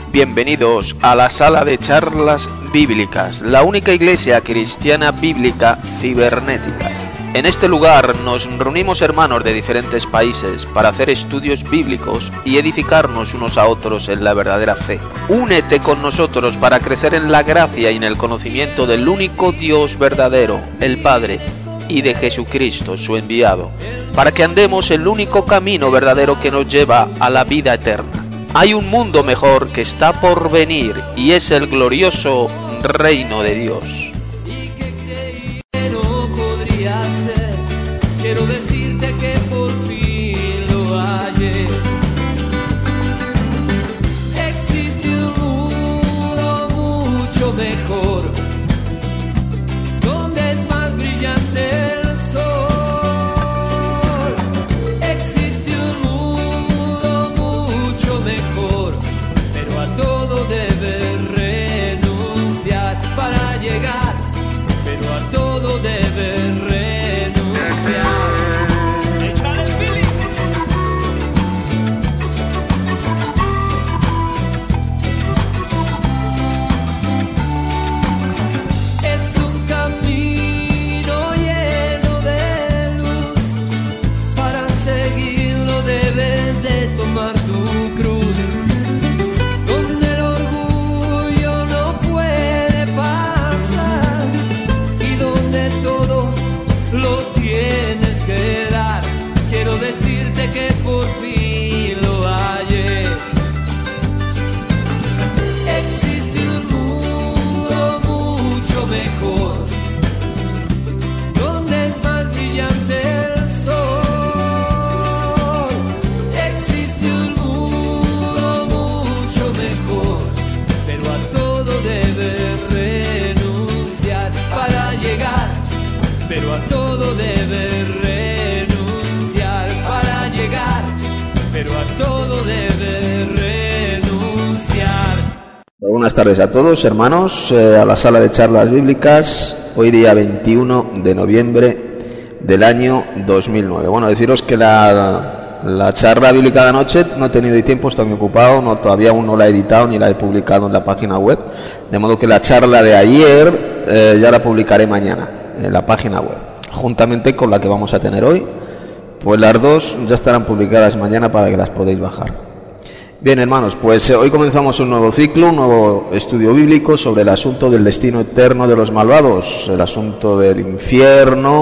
Bienvenidos a la sala de charlas bíblicas, la única iglesia cristiana bíblica cibernética. En este lugar nos reunimos hermanos de diferentes países para hacer estudios bíblicos y edificarnos unos a otros en la verdadera fe. Únete con nosotros para crecer en la gracia y en el conocimiento del único Dios verdadero, el Padre, y de Jesucristo, su enviado, para que andemos el único camino verdadero que nos lleva a la vida eterna. Hay un mundo mejor que está por venir y es el glorioso reino de Dios. Quiero decirte que por fin lo hallé. Existe un mundo mucho mejor, donde es más brillante el sol. Existe un mundo mucho mejor, pero a todo debes renunciar para llegar, pero a todo debes renunciar. Es un camino lleno de luz, para seguirlo debes de tomar tu cruz, donde el orgullo no puede pasar y donde todo lo tienes que dar. Quiero decirte que por fin lo hallé. Existe un mundo mucho mejor, donde es más brillante el sol. Existe un mundo mucho mejor, pero a todo debes renunciar para llegar, pero a todo debes renunciar para llegar, pero a todo debes renunciar. Buenas tardes a todos, hermanos, a la sala de charlas bíblicas, hoy día 21 de noviembre del año 2009. Bueno, deciros que la charla bíblica de anoche no he tenido tiempo, estoy muy ocupado, todavía aún no la he editado ni la he publicado en la página web, de modo que la charla de ayer ya la publicaré mañana en la página web, juntamente con la que vamos a tener hoy, pues las dos ya estarán publicadas mañana para que las podáis bajar. Bien, hermanos, pues hoy comenzamos un nuevo ciclo, un nuevo estudio bíblico sobre el asunto del destino eterno de los malvados, el asunto del infierno,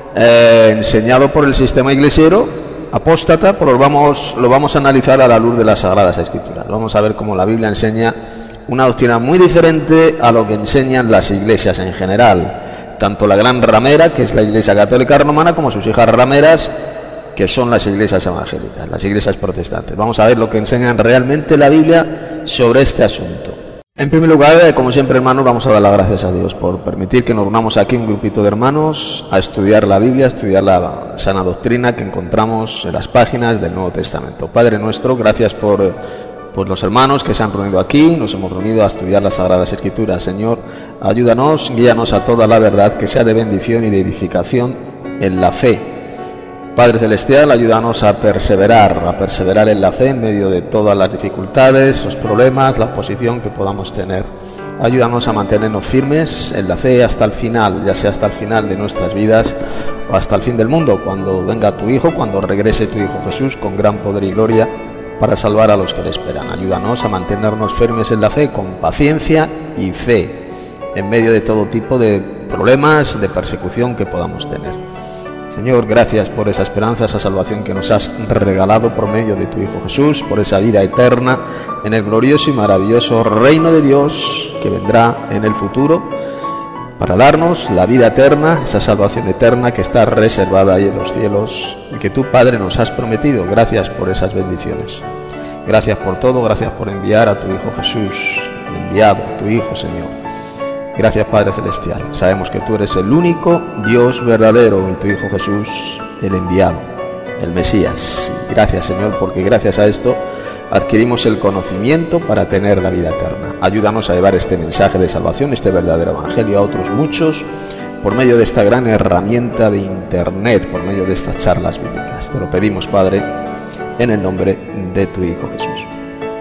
enseñado por el sistema iglesiero apóstata, pero lo vamos a analizar a la luz de las Sagradas Escrituras. Vamos a ver cómo la Biblia enseña una doctrina muy diferente a lo que enseñan las iglesias en general, tanto la gran ramera, que es la Iglesia Católica Romana, como sus hijas rameras, que son las iglesias evangélicas, las iglesias protestantes. Vamos a ver lo que enseñan realmente la Biblia sobre este asunto. En primer lugar, como siempre, hermanos, vamos a dar las gracias a Dios por permitir que nos reunamos aquí un grupito de hermanos a estudiar la Biblia, a estudiar la sana doctrina que encontramos en las páginas del Nuevo Testamento. Padre nuestro, gracias por los hermanos que se han reunido aquí, nos hemos reunido a estudiar las Sagradas Escrituras. Señor, ayúdanos, guíanos a toda la verdad que sea de bendición y de edificación en la fe. Padre Celestial, ayúdanos a perseverar en la fe en medio de todas las dificultades, los problemas, la oposición que podamos tener. Ayúdanos a mantenernos firmes en la fe hasta el final, ya sea hasta el final de nuestras vidas o hasta el fin del mundo, cuando venga tu Hijo, cuando regrese tu Hijo Jesús con gran poder y gloria para salvar a los que le esperan. Ayúdanos a mantenernos firmes en la fe con paciencia y fe en medio de todo tipo de problemas, de persecución que podamos tener. Señor, gracias por esa esperanza, esa salvación que nos has regalado por medio de tu Hijo Jesús, por esa vida eterna en el glorioso y maravilloso reino de Dios que vendrá en el futuro para darnos la vida eterna, esa salvación eterna que está reservada ahí en los cielos y que tú, Padre, nos has prometido. Gracias por esas bendiciones. Gracias por todo, gracias por enviar a tu Hijo Jesús, el enviado, tu Hijo, Señor. Gracias, Padre Celestial. Sabemos que tú eres el único Dios verdadero, y tu Hijo Jesús, el enviado, el Mesías. Gracias, Señor, porque gracias a esto adquirimos el conocimiento para tener la vida eterna. Ayúdanos a llevar este mensaje de salvación, este verdadero evangelio a otros muchos, por medio de esta gran herramienta de internet, por medio de estas charlas bíblicas. Te lo pedimos, Padre, en el nombre de tu Hijo Jesús.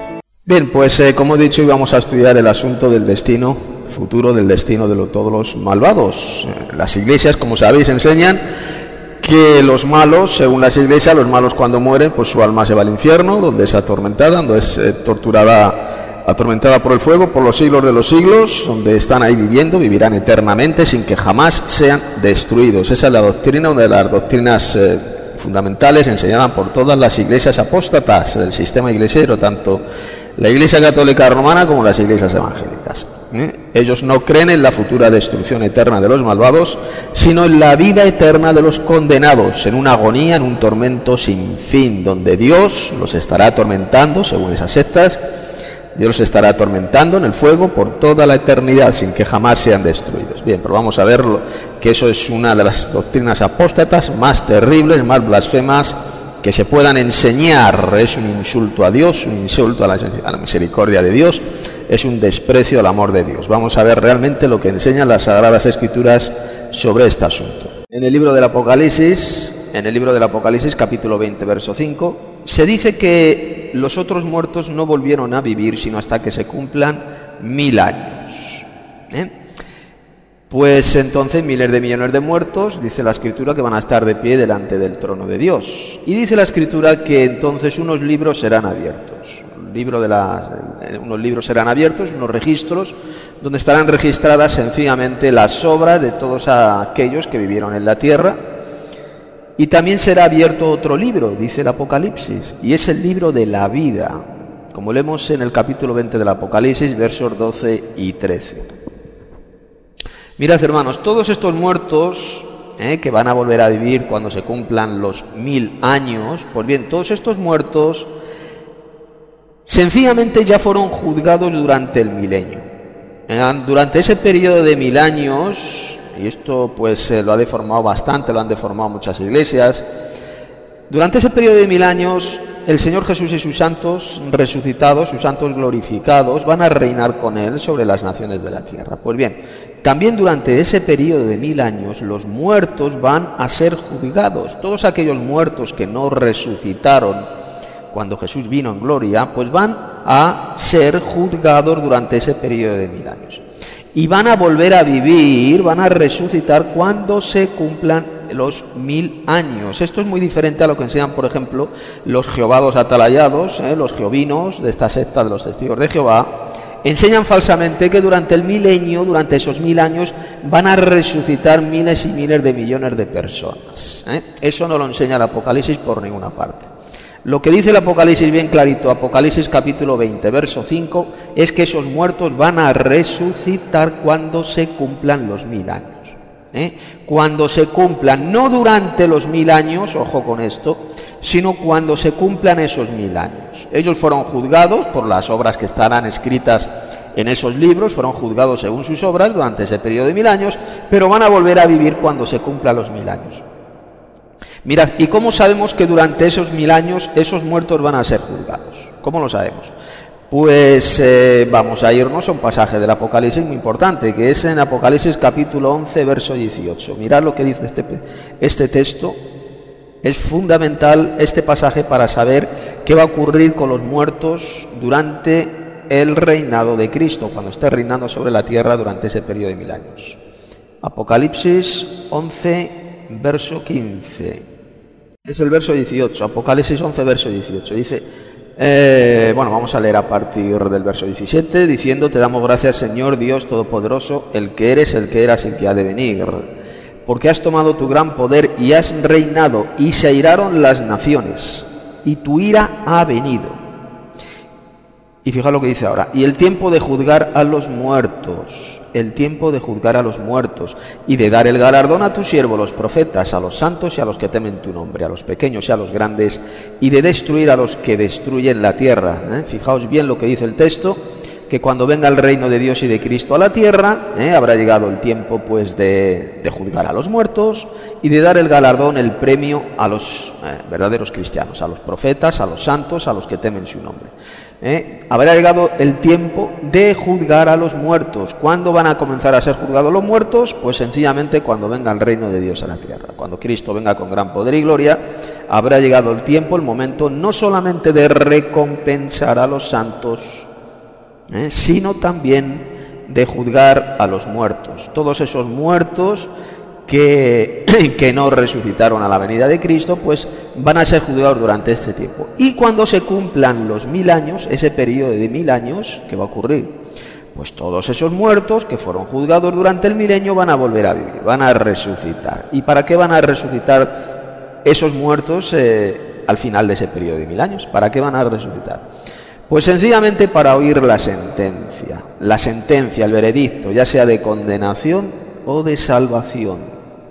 Bien, pues como he dicho, hoy vamos a estudiar el asunto del destino futuro, del destino de todos los malvados. Las iglesias, como sabéis, enseñan que los malos, según las iglesias, los malos cuando mueren, pues su alma se va al infierno, donde es atormentada, donde es atormentada por el fuego por los siglos de los siglos, donde están ahí viviendo, vivirán eternamente sin que jamás sean destruidos. Esa es la doctrina, una de las doctrinas fundamentales enseñadas por todas las iglesias apóstatas del sistema iglesiero, tanto la Iglesia Católica Romana como las iglesias evangélicas. Ellos no creen en la futura destrucción eterna de los malvados, sino en la vida eterna de los condenados, en una agonía, en un tormento sin fin, donde Dios los estará atormentando, según esas sectas. Dios los estará atormentando en el fuego por toda la eternidad, sin que jamás sean destruidos. Bien, pero vamos a ver que eso es una de las doctrinas apóstatas más terribles, más blasfemas que se puedan enseñar. Es un insulto a Dios, un insulto a la misericordia de Dios, es un desprecio al amor de Dios. Vamos a ver realmente lo que enseñan las Sagradas Escrituras sobre este asunto. En el libro del Apocalipsis, capítulo 20, verso 5, se dice que los otros muertos no volvieron a vivir sino hasta que se cumplan 1000 años. Pues entonces miles de millones de muertos, dice la Escritura, que van a estar de pie delante del trono de Dios. Y dice la Escritura que entonces unos libros serán abiertos. Unos libros serán abiertos, unos registros, donde estarán registradas sencillamente las obras de todos aquellos que vivieron en la tierra. Y también será abierto otro libro, dice el Apocalipsis, y es el libro de la vida, como leemos en el capítulo 20 del Apocalipsis, versos 12 y 13. Mirad, hermanos, todos estos muertos que van a volver a vivir cuando se cumplan los 1000 años, pues bien, todos estos muertos sencillamente ya fueron juzgados durante el milenio. Durante ese periodo de 1000 años, y esto pues lo ha deformado bastante, lo han deformado muchas iglesias, durante ese periodo de 1000 años el Señor Jesús y sus santos resucitados, sus santos glorificados, van a reinar con Él sobre las naciones de la tierra. Pues bien, también durante ese periodo de 1000 años los muertos van a ser juzgados. Todos aquellos muertos que no resucitaron cuando Jesús vino en gloria, pues van a ser juzgados durante ese periodo de 1000 años. Y van a volver a vivir, van a resucitar cuando se cumplan los 1000 años. Esto es muy diferente a lo que enseñan, por ejemplo, los jehovados atalayados, los jehovinos de esta secta de los testigos de Jehová. Enseñan falsamente que durante el milenio, durante esos 1000 años, van a resucitar miles y miles de millones de personas. Eso no lo enseña el Apocalipsis por ninguna parte. Lo que dice el Apocalipsis bien clarito, Apocalipsis capítulo 20, verso 5, es que esos muertos van a resucitar cuando se cumplan los 1000 años. Cuando se cumplan, no durante los 1000 años, ojo con esto, sino cuando se cumplan esos 1000 años. Ellos fueron juzgados por las obras que estarán escritas en esos libros, fueron juzgados según sus obras durante ese periodo de 1000 años, pero van a volver a vivir cuando se cumplan los 1000 años. Mirad, ¿y cómo sabemos que durante esos 1000 años esos muertos van a ser juzgados? ¿Cómo lo sabemos? Pues vamos a irnos a un pasaje del Apocalipsis muy importante, que es en Apocalipsis capítulo 11, verso 18. Mirad lo que dice este texto. Es fundamental este pasaje para saber qué va a ocurrir con los muertos durante el reinado de Cristo, cuando esté reinando sobre la tierra durante ese periodo de 1000 años. Apocalipsis 11, verso 15. Es el verso 18, Apocalipsis 11, verso 18. Dice, vamos a leer a partir del verso 17, diciendo: te damos gracias, Señor Dios Todopoderoso, el que eres, el que eras y el que ha de venir, porque has tomado tu gran poder y has reinado, y se airaron las naciones, y tu ira ha venido. Y fija lo que dice ahora: y el tiempo de juzgar a los muertos, y de dar el galardón a tu siervo, los profetas, a los santos y a los que temen tu nombre, a los pequeños y a los grandes, y de destruir a los que destruyen la tierra. Fijaos bien lo que dice el texto, que cuando venga el reino de Dios y de Cristo a la tierra, habrá llegado el tiempo pues de juzgar a los muertos y de dar el galardón, el premio a los verdaderos cristianos, a los profetas, a los santos, a los que temen su nombre. Habrá llegado el tiempo de juzgar a los muertos. ¿Cuándo van a comenzar a ser juzgados los muertos? Pues sencillamente cuando venga el reino de Dios a la tierra. Cuando Cristo venga con gran poder y gloria, habrá llegado el tiempo, el momento, no solamente de recompensar a los santos, sino también de juzgar a los muertos. Todos esos muertos que no resucitaron a la venida de Cristo, pues van a ser juzgados durante este tiempo. Y cuando se cumplan los 1000 años, ese periodo de 1000 años, ¿qué va a ocurrir? Pues todos esos muertos que fueron juzgados durante el milenio van a volver a vivir, van a resucitar. ¿Y para qué van a resucitar esos muertos al final de ese periodo de 1000 años? ¿Para qué van a resucitar? Pues sencillamente para oír la sentencia, el veredicto, ya sea de condenación o de salvación.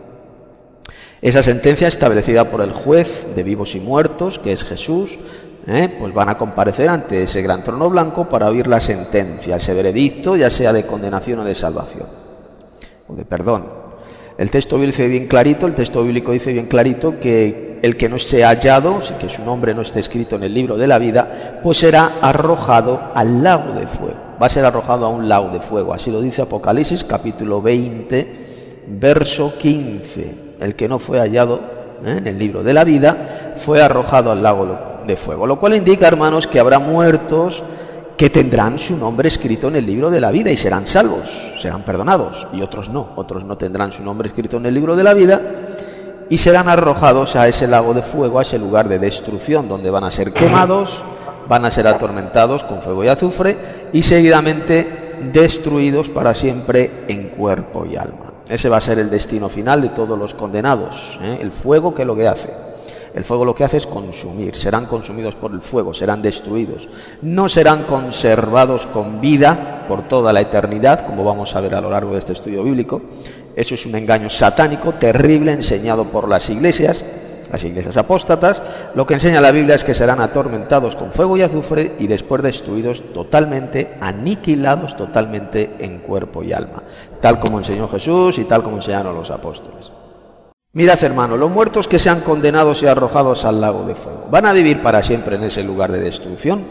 Esa sentencia establecida por el juez de vivos y muertos, que es Jesús, pues van a comparecer ante ese gran trono blanco para oír la sentencia, ese veredicto, ya sea de condenación o de salvación, o de perdón. El texto bíblico dice bien clarito que el que no sea hallado, que su nombre no esté escrito en el libro de la vida, pues será arrojado al lago de fuego. Va a ser arrojado a un lago de fuego. Así lo dice Apocalipsis, capítulo 20, verso 15. El que no fue hallado en el libro de la vida fue arrojado al lago de fuego. Lo cual indica, hermanos, que habrá muertos que tendrán su nombre escrito en el libro de la vida y serán salvos, serán perdonados, y otros no tendrán su nombre escrito en el libro de la vida y serán arrojados a ese lago de fuego, a ese lugar de destrucción, donde van a ser quemados, van a ser atormentados con fuego y azufre y seguidamente destruidos para siempre en cuerpo y alma. Ese va a ser el destino final de todos los condenados. El fuego, ¿qué es lo que hace? El fuego lo que hace es consumir, serán consumidos por el fuego, serán destruidos. No serán conservados con vida por toda la eternidad, como vamos a ver a lo largo de este estudio bíblico. Eso es un engaño satánico, terrible, enseñado por las iglesias apóstatas. Lo que enseña la Biblia es que serán atormentados con fuego y azufre y después destruidos totalmente, aniquilados totalmente en cuerpo y alma, tal como enseñó Jesús y tal como enseñaron los apóstoles. Mirad, hermano, los muertos que sean condenados y arrojados al lago de fuego, ¿van a vivir para siempre en ese lugar de destrucción?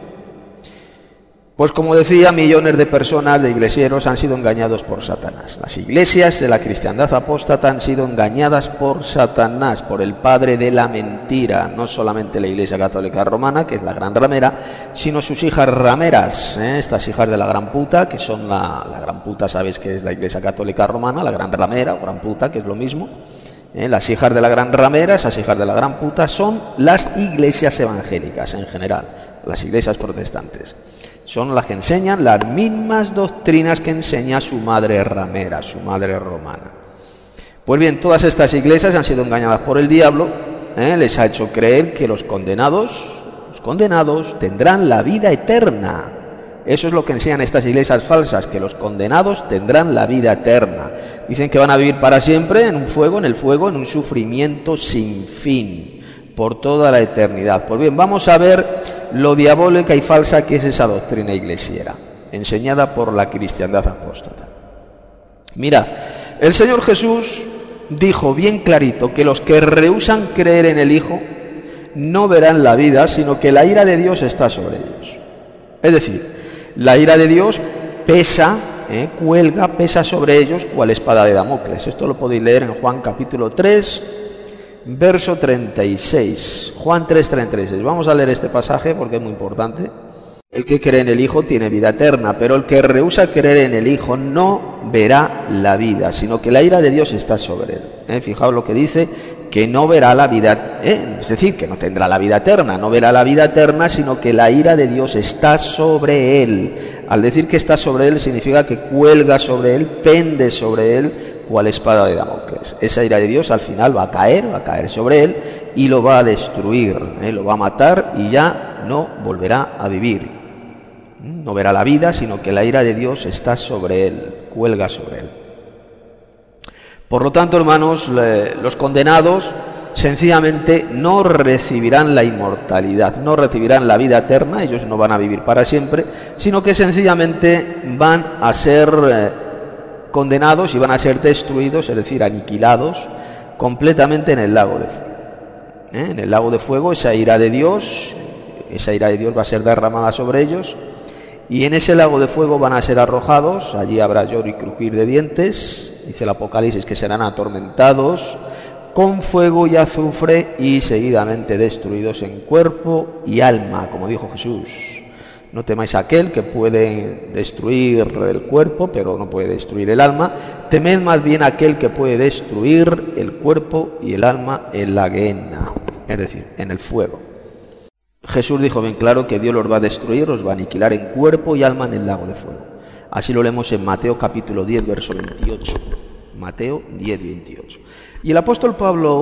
Pues como decía, millones de personas, de iglesieros, han sido engañados por Satanás. Las iglesias de la cristiandad apóstata han sido engañadas por Satanás, por el padre de la mentira. No solamente la Iglesia Católica Romana, que es la gran ramera, sino sus hijas rameras, estas hijas de la gran puta, que son la gran puta, sabéis que es la Iglesia Católica Romana, la gran ramera o gran puta, que es lo mismo. Las hijas de la gran ramera, esas hijas de la gran puta, son las iglesias evangélicas en general, las iglesias protestantes. Son las que enseñan las mismas doctrinas que enseña su madre ramera, su madre romana. Pues bien, todas estas iglesias han sido engañadas por el diablo, les ha hecho creer que los condenados tendrán la vida eterna. Eso es lo que enseñan estas iglesias falsas, que los condenados tendrán la vida eterna. Dicen que van a vivir para siempre en el fuego, en un sufrimiento sin fin, por toda la eternidad. Pues bien, vamos a ver lo diabólica y falsa que es esa doctrina iglesiera, enseñada por la cristiandad apóstata. Mirad, el Señor Jesús dijo bien clarito que los que rehúsan creer en el Hijo no verán la vida, sino que la ira de Dios está sobre ellos. Es decir, la ira de Dios pesa sobre ellos cual espada de Damocles. Esto lo podéis leer en Juan capítulo 3, verso 36. Juan 3, 36. Vamos a leer este pasaje porque es muy importante. El que cree en el Hijo tiene vida eterna, pero el que rehúsa creer en el Hijo no verá la vida, sino que la ira de Dios está sobre él. Fijaos lo que dice, que no verá la vida, es decir, que no tendrá la vida eterna, no verá la vida eterna, sino que la ira de Dios está sobre él. Al decir que está sobre él, significa que cuelga sobre él, pende sobre él, cual espada de Damocles. Esa ira de Dios al final va a caer sobre él y lo va a destruir, lo va a matar y ya no volverá a vivir. No verá la vida, sino que la ira de Dios está sobre él, cuelga sobre él. Por lo tanto, hermanos, los condenados sencillamente no recibirán la inmortalidad, no recibirán la vida eterna, ellos no van a vivir para siempre, sino que sencillamente van a ser condenados y van a ser destruidos, es decir, aniquilados completamente en el lago de fuego. En el lago de fuego, esa ira de Dios va a ser derramada sobre ellos, y en ese lago de fuego van a ser arrojados. Allí habrá lloro y crujir de dientes, dice el Apocalipsis que serán atormentados con fuego y azufre y seguidamente destruidos en cuerpo y alma, como dijo Jesús. No temáis a aquel que puede destruir el cuerpo, pero no puede destruir el alma. Temed más bien a aquel que puede destruir el cuerpo y el alma en la gehenna, es decir, en el fuego. Jesús dijo bien claro que Dios los va a destruir, los va a aniquilar en cuerpo y alma en el lago de fuego. Así lo leemos en Mateo capítulo 10, verso 28. Mateo 10, 28. Y el apóstol Pablo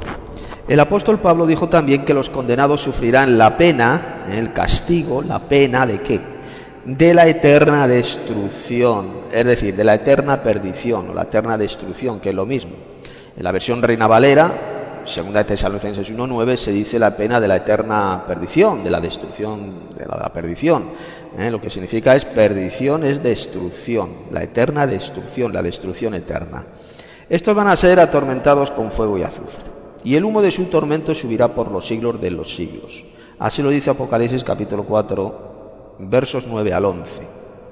dijo también que los condenados sufrirán la pena, el castigo, la pena ¿de qué? De la eterna destrucción, es decir, de la eterna perdición o la eterna destrucción, que es lo mismo. En la versión Reina Valera, 2 de Tesalonicenses 1:9, se dice la pena de la eterna perdición, de la destrucción, de la perdición. Lo que significa es perdición, es destrucción, la eterna destrucción, la destrucción eterna. Estos van a ser atormentados con fuego y azufre, y el humo de su tormento subirá por los siglos de los siglos. Así lo dice Apocalipsis capítulo 4, versos 9 al 11.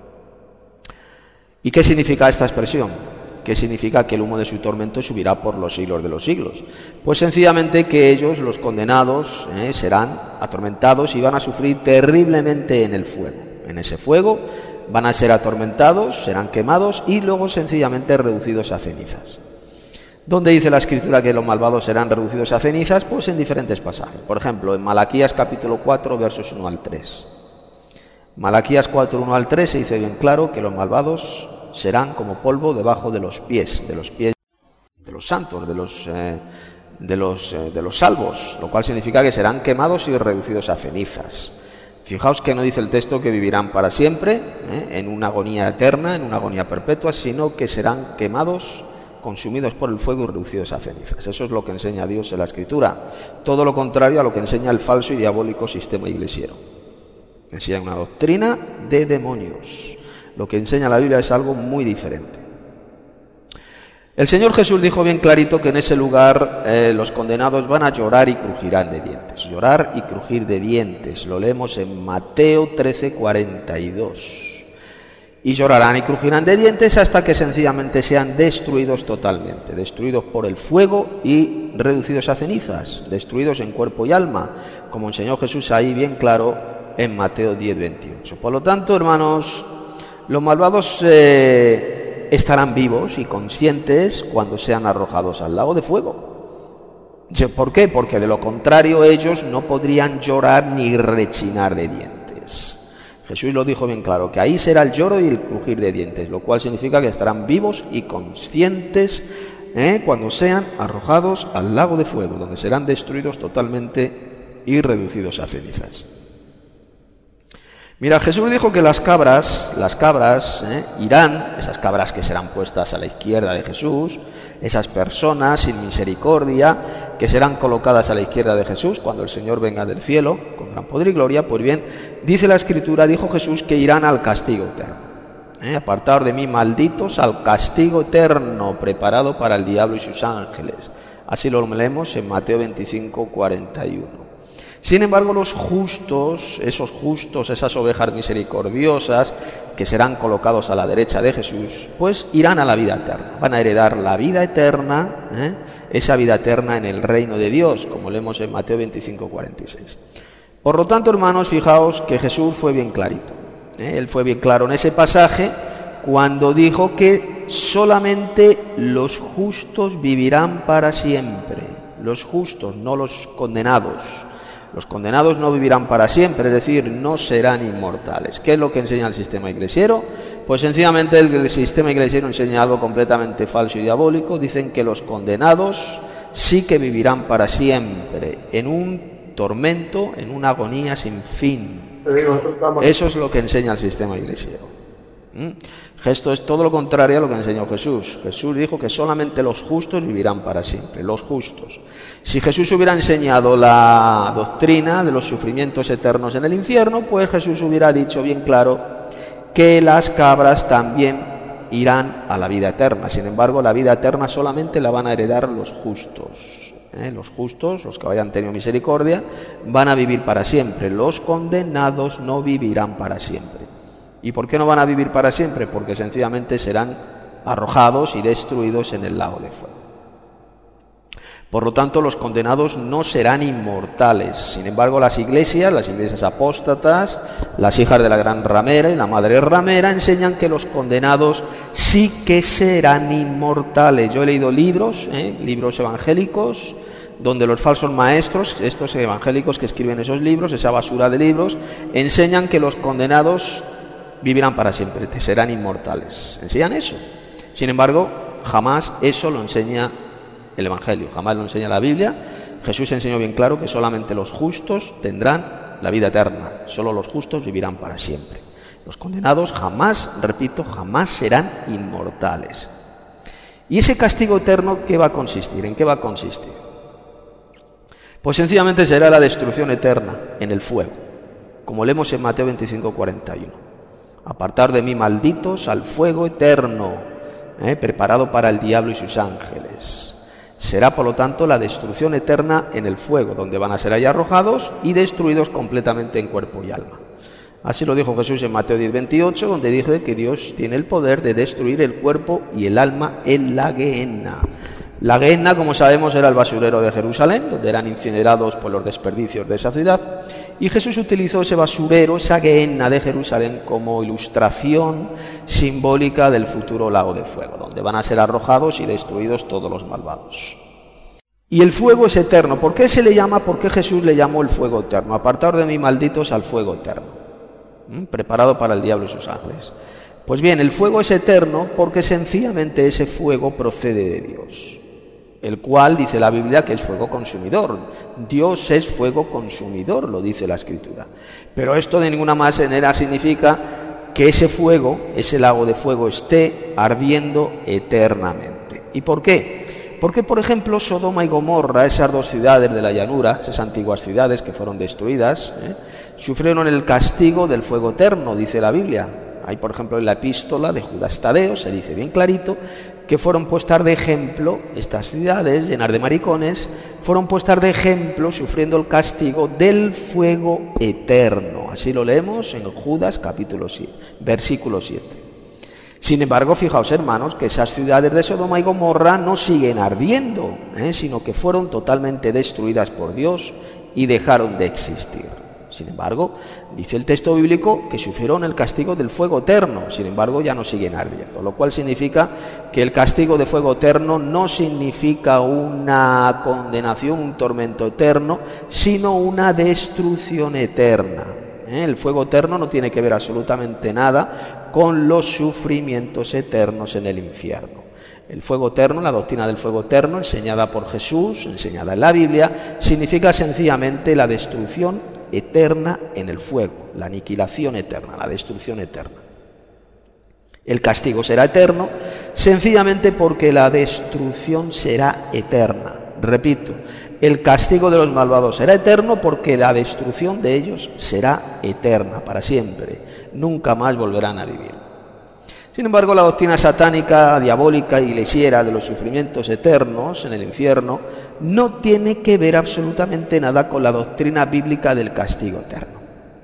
¿Y qué significa esta expresión? ¿Qué significa que el humo de su tormento subirá por los siglos de los siglos? Pues sencillamente que ellos, los condenados, serán atormentados y van a sufrir terriblemente en el fuego. En ese fuego van a ser atormentados, serán quemados y luego sencillamente reducidos a cenizas. ¿Dónde dice la Escritura que los malvados serán reducidos a cenizas? Pues en diferentes pasajes. Por ejemplo, en Malaquías capítulo 4, versos 1 al 3. Malaquías 4, 1 al 3 se dice bien claro que los malvados serán como polvo debajo de los pies de los santos, de los salvos, lo cual significa que serán quemados y reducidos a cenizas. Fijaos que no dice el texto que vivirán para siempre, en una agonía eterna, en una agonía perpetua, sino que serán quemados, consumidos por el fuego y reducidos a cenizas. Eso es lo que enseña Dios en la Escritura, todo lo contrario a lo que enseña el falso y diabólico sistema iglesiero. Enseña una doctrina de demonios. Lo que enseña la Biblia es algo muy diferente. El Señor Jesús dijo bien clarito que en ese lugar los condenados van a llorar y crujirán de dientes. Llorar y crujir de dientes. Lo leemos en Mateo 13, 42. Y llorarán y crujirán de dientes hasta que sencillamente sean destruidos totalmente. Destruidos por el fuego y reducidos a cenizas. Destruidos en cuerpo y alma. Como enseñó Jesús ahí bien claro en Mateo 10, 28. Por lo tanto, hermanos, los malvados estarán vivos y conscientes cuando sean arrojados al lago de fuego. ¿Por qué? Porque de lo contrario ellos no podrían llorar ni rechinar de dientes. Jesús lo dijo bien claro, que ahí será el lloro y el crujir de dientes, lo cual significa que estarán vivos y conscientes cuando sean arrojados al lago de fuego, donde serán destruidos totalmente y reducidos a cenizas. Mira, Jesús dijo que las cabras irán, esas cabras que serán puestas a la izquierda de Jesús, esas personas sin misericordia que serán colocadas a la izquierda de Jesús cuando el Señor venga del cielo con gran poder y gloria. Pues bien, dice la Escritura, dijo Jesús, que irán al castigo eterno. Apartaos de mí, malditos, al castigo eterno preparado para el diablo y sus ángeles. Así lo leemos en Mateo 25, 41. Sin embargo, los justos, esas ovejas misericordiosas que serán colocados a la derecha de Jesús, pues irán a la vida eterna. Van a heredar la vida eterna, esa vida eterna en el reino de Dios, como leemos en Mateo 25, 46. Por lo tanto, hermanos, fijaos que Jesús fue bien clarito. Él fue bien claro en ese pasaje cuando dijo que solamente los justos vivirán para siempre. Los justos, no los condenados. Los condenados no vivirán para siempre, es decir, no serán inmortales. ¿Qué es lo que enseña el sistema iglesiero? Pues sencillamente el sistema iglesiero enseña algo completamente falso y diabólico. Dicen que los condenados sí que vivirán para siempre, en un tormento, en una agonía sin fin. Eso es lo que enseña el sistema iglesiero. Esto es todo lo contrario a lo que enseñó Jesús. Jesús dijo que solamente los justos vivirán para siempre, los justos. Si Jesús hubiera enseñado la doctrina de los sufrimientos eternos en el infierno, pues Jesús hubiera dicho bien claro que las cabras también irán a la vida eterna. Sin embargo, la vida eterna solamente la van a heredar los justos. Los justos, los que hayan tenido misericordia, van a vivir para siempre. Los condenados no vivirán para siempre. ¿Y por qué no van a vivir para siempre? Porque sencillamente serán arrojados y destruidos en el lago de fuego. Por lo tanto, los condenados no serán inmortales. Sin embargo, las iglesias apóstatas, las hijas de la gran ramera y la madre ramera, enseñan que los condenados sí que serán inmortales. Yo he leído libros evangélicos, donde los falsos maestros, estos evangélicos que escriben esos libros, esa basura de libros, enseñan que los condenados vivirán para siempre, serán inmortales. Enseñan eso. Sin embargo, jamás eso lo enseña el Evangelio, jamás lo enseña la Biblia. Jesús enseñó bien claro que solamente los justos tendrán la vida eterna, solo los justos vivirán para siempre. Los condenados jamás, repito, jamás serán inmortales. ¿Y ese castigo eterno qué va a consistir? ¿En qué va a consistir? Pues sencillamente será la destrucción eterna en el fuego, como leemos en Mateo 25:41. Apartar de mí, malditos, al fuego eterno, preparado para el diablo y sus ángeles. Será, por lo tanto, la destrucción eterna en el fuego, donde van a ser ahí arrojados y destruidos completamente en cuerpo y alma. Así lo dijo Jesús en Mateo 10:28, donde dice que Dios tiene el poder de destruir el cuerpo y el alma en la Gehenna. La Gehenna, como sabemos, era el basurero de Jerusalén, donde eran incinerados por los desperdicios de esa ciudad. Y Jesús utilizó ese basurero, esa Gehenna de Jerusalén, como ilustración simbólica del futuro lago de fuego, donde van a ser arrojados y destruidos todos los malvados. Y el fuego es eterno. ¿Por qué se le llama? ¿Por qué Jesús le llamó el fuego eterno? Apartaos de mí, malditos, al fuego eterno, preparado para el diablo y sus ángeles. Pues bien, el fuego es eterno porque sencillamente ese fuego procede de Dios, el cual dice la Biblia que es fuego consumidor. Dios es fuego consumidor, lo dice la Escritura. Pero esto de ninguna manera significa que ese fuego, ese lago de fuego, esté ardiendo eternamente. ¿Y por qué? Porque, por ejemplo, Sodoma y Gomorra, esas dos ciudades de la llanura, esas antiguas ciudades que fueron destruidas, sufrieron el castigo del fuego eterno, dice la Biblia. Hay, por ejemplo, en la epístola de Judas Tadeo, se dice bien clarito, que fueron puestas de ejemplo, estas ciudades llenas de maricones, fueron puestas de ejemplo sufriendo el castigo del fuego eterno. Así lo leemos en Judas capítulo 7, versículo 7. Sin embargo, fijaos, hermanos, que esas ciudades de Sodoma y Gomorra no siguen ardiendo, sino que fueron totalmente destruidas por Dios y dejaron de existir. Sin embargo, dice el texto bíblico que sufrieron el castigo del fuego eterno, sin embargo ya no siguen ardiendo, lo cual significa que el castigo de fuego eterno no significa una condenación, un tormento eterno, sino una destrucción eterna. El fuego eterno no tiene que ver absolutamente nada con los sufrimientos eternos en el infierno. El fuego eterno, la doctrina del fuego eterno, enseñada por Jesús, enseñada en la Biblia, significa sencillamente la destrucción eterna en el fuego, la aniquilación eterna, la destrucción eterna. El castigo será eterno, sencillamente porque la destrucción será eterna. Repito, el castigo de los malvados será eterno porque la destrucción de ellos será eterna, para siempre. Nunca más volverán a vivir. Sin embargo, la doctrina satánica, diabólica y iglesiera de los sufrimientos eternos en el infierno no tiene que ver absolutamente nada con la doctrina bíblica del castigo eterno.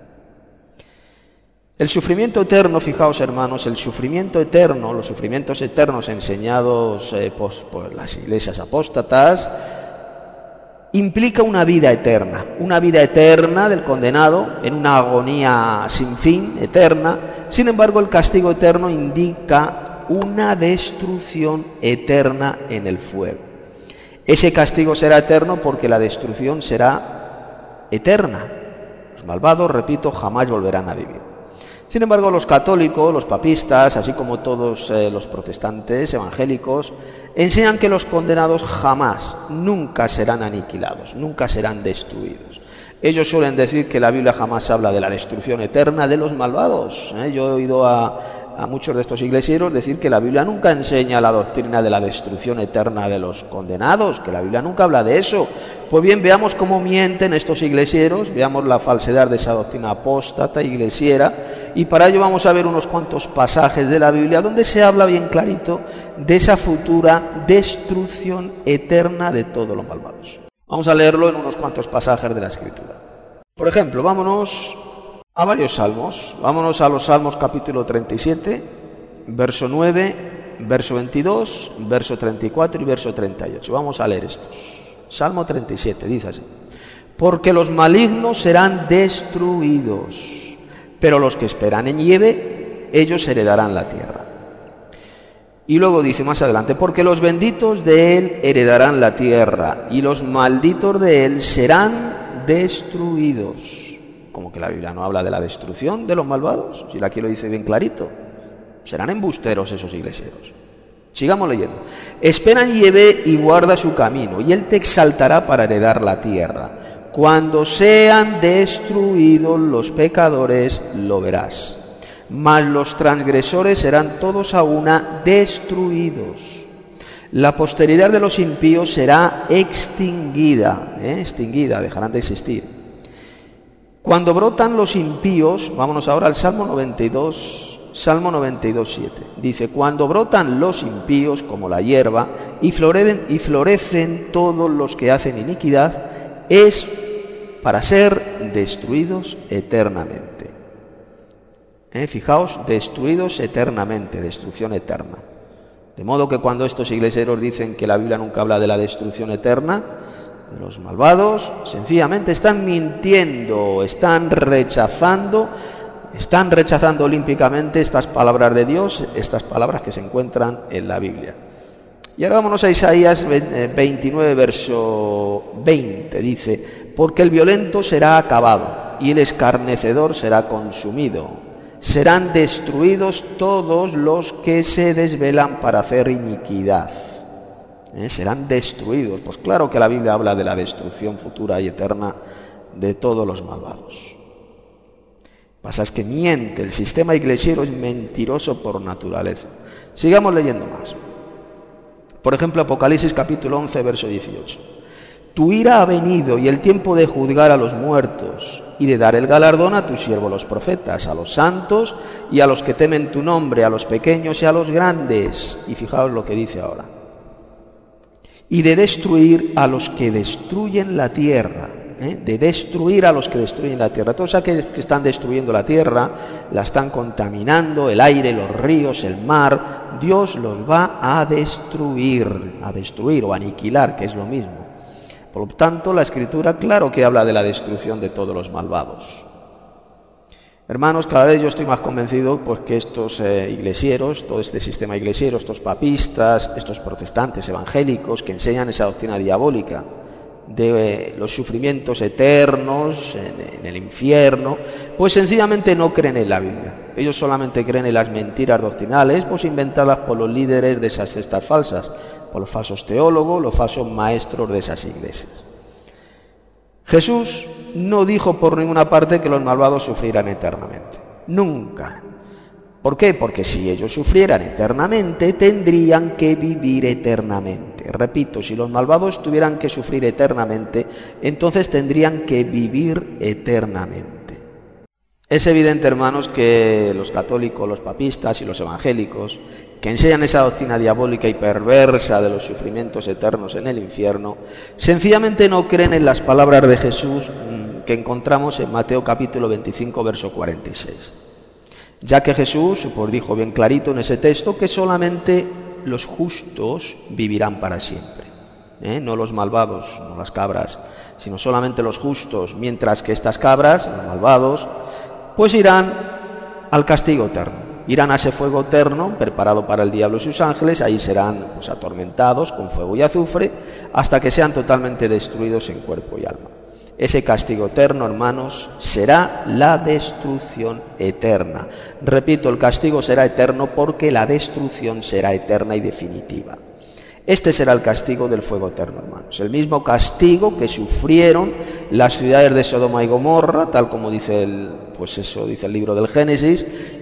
El sufrimiento eterno, fijaos hermanos, el sufrimiento eterno, los sufrimientos eternos enseñados por las iglesias apóstatas, implica una vida eterna del condenado en una agonía sin fin, eterna. Sin embargo, el castigo eterno indica una destrucción eterna en el fuego. Ese castigo será eterno porque la destrucción será eterna. Los malvados, repito, jamás volverán a vivir. Sin embargo, los católicos, los papistas, así como todos los protestantes evangélicos, enseñan que los condenados jamás, nunca serán aniquilados, nunca serán destruidos. Ellos suelen decir que la Biblia jamás habla de la destrucción eterna de los malvados. Yo he oído a a muchos de estos iglesieros decir que la Biblia nunca enseña la doctrina de la destrucción eterna de los condenados, que la Biblia nunca habla de eso. Pues bien, veamos cómo mienten estos iglesieros, veamos la falsedad de esa doctrina apóstata iglesiera, y para ello vamos a ver unos cuantos pasajes de la Biblia donde se habla bien clarito de esa futura destrucción eterna de todos los malvados. Vamos a leerlo en unos cuantos pasajes de la Escritura. Por ejemplo, vámonos a varios salmos. Vámonos a los Salmos capítulo 37, verso 9, verso 22, verso 34 y verso 38. Vamos a leer estos. Salmo 37, dice así: porque los malignos serán destruidos, pero los que esperan en nieve, ellos heredarán la tierra. Y luego dice más adelante: porque los benditos de él heredarán la tierra, y los malditos de él serán destruidos. Como que la Biblia no habla de la destrucción de los malvados, si aquí lo dice bien clarito. Serán embusteros esos iglesieros. Sigamos leyendo. Espera en nieve y guarda su camino, y él te exaltará para heredar la tierra. Cuando sean destruidos los pecadores, lo verás. Mas los transgresores serán todos a una destruidos. La posteridad de los impíos será extinguida. Extinguida, dejarán de existir. Cuando brotan los impíos, vámonos ahora al Salmo 92, Salmo 92, 7. Dice: cuando brotan los impíos como la hierba y florecen todos los que hacen iniquidad, es para ser destruidos eternamente. Fijaos, destruidos eternamente, destrucción eterna. De modo que cuando estos iglesieros dicen que la Biblia nunca habla de la destrucción eterna de los malvados, sencillamente están mintiendo, están rechazando olímpicamente estas palabras de Dios, estas palabras que se encuentran en la Biblia. Y ahora vámonos a Isaías 29, verso 20, dice: porque el violento será acabado y el escarnecedor será consumido. Serán destruidos todos los que se desvelan para hacer iniquidad. Serán destruidos. Pues claro que la Biblia habla de la destrucción futura y eterna de todos los malvados. Pasa es que miente, el sistema iglesiero es mentiroso por naturaleza. Sigamos leyendo más. Por ejemplo, Apocalipsis capítulo 11, verso 18. Tu ira ha venido y el tiempo de juzgar a los muertos y de dar el galardón a tus siervos los profetas, a los santos y a los que temen tu nombre, a los pequeños y a los grandes. Y fijaos lo que dice ahora. Y de destruir a los que destruyen la tierra, de destruir a los que destruyen la tierra. Todos aquellos que están destruyendo la tierra, la están contaminando, el aire, los ríos, el mar, Dios los va a destruir o aniquilar, que es lo mismo. Por lo tanto, la Escritura, claro que habla de la destrucción de todos los malvados. Hermanos, cada vez yo estoy más convencido pues, que estos iglesieros, todo este sistema iglesiero, estos papistas, estos protestantes evangélicos que enseñan esa doctrina diabólica de los sufrimientos eternos en el infierno, pues sencillamente no creen en la Biblia. Ellos solamente creen en las mentiras doctrinales pues inventadas por los líderes de esas cestas falsas, por los falsos teólogos, los falsos maestros de esas iglesias. Jesús no dijo por ninguna parte que los malvados sufrirán eternamente. Nunca. ¿Por qué? Porque si ellos sufrieran eternamente, tendrían que vivir eternamente. Repito, si los malvados tuvieran que sufrir eternamente, entonces tendrían que vivir eternamente. Es evidente, hermanos, que los católicos, los papistas y los evangélicos, que enseñan esa doctrina diabólica y perversa de los sufrimientos eternos en el infierno, sencillamente no creen en las palabras de Jesús que encontramos en Mateo capítulo 25, verso 46. Ya que Jesús pues dijo bien clarito en ese texto que solamente los justos vivirán para siempre, no los malvados, no las cabras, sino solamente los justos, mientras que estas cabras, los malvados, pues irán al castigo eterno. Irán a ese fuego eterno preparado para el diablo y sus ángeles. Ahí serán pues, atormentados con fuego y azufre hasta que sean totalmente destruidos en cuerpo y alma. Ese castigo eterno, hermanos, será la destrucción eterna. Repito, el castigo será eterno porque la destrucción será eterna y definitiva. Este será el castigo del fuego eterno, hermanos. El mismo castigo que sufrieron las ciudades de Sodoma y Gomorra, tal como dice el libro del Génesis,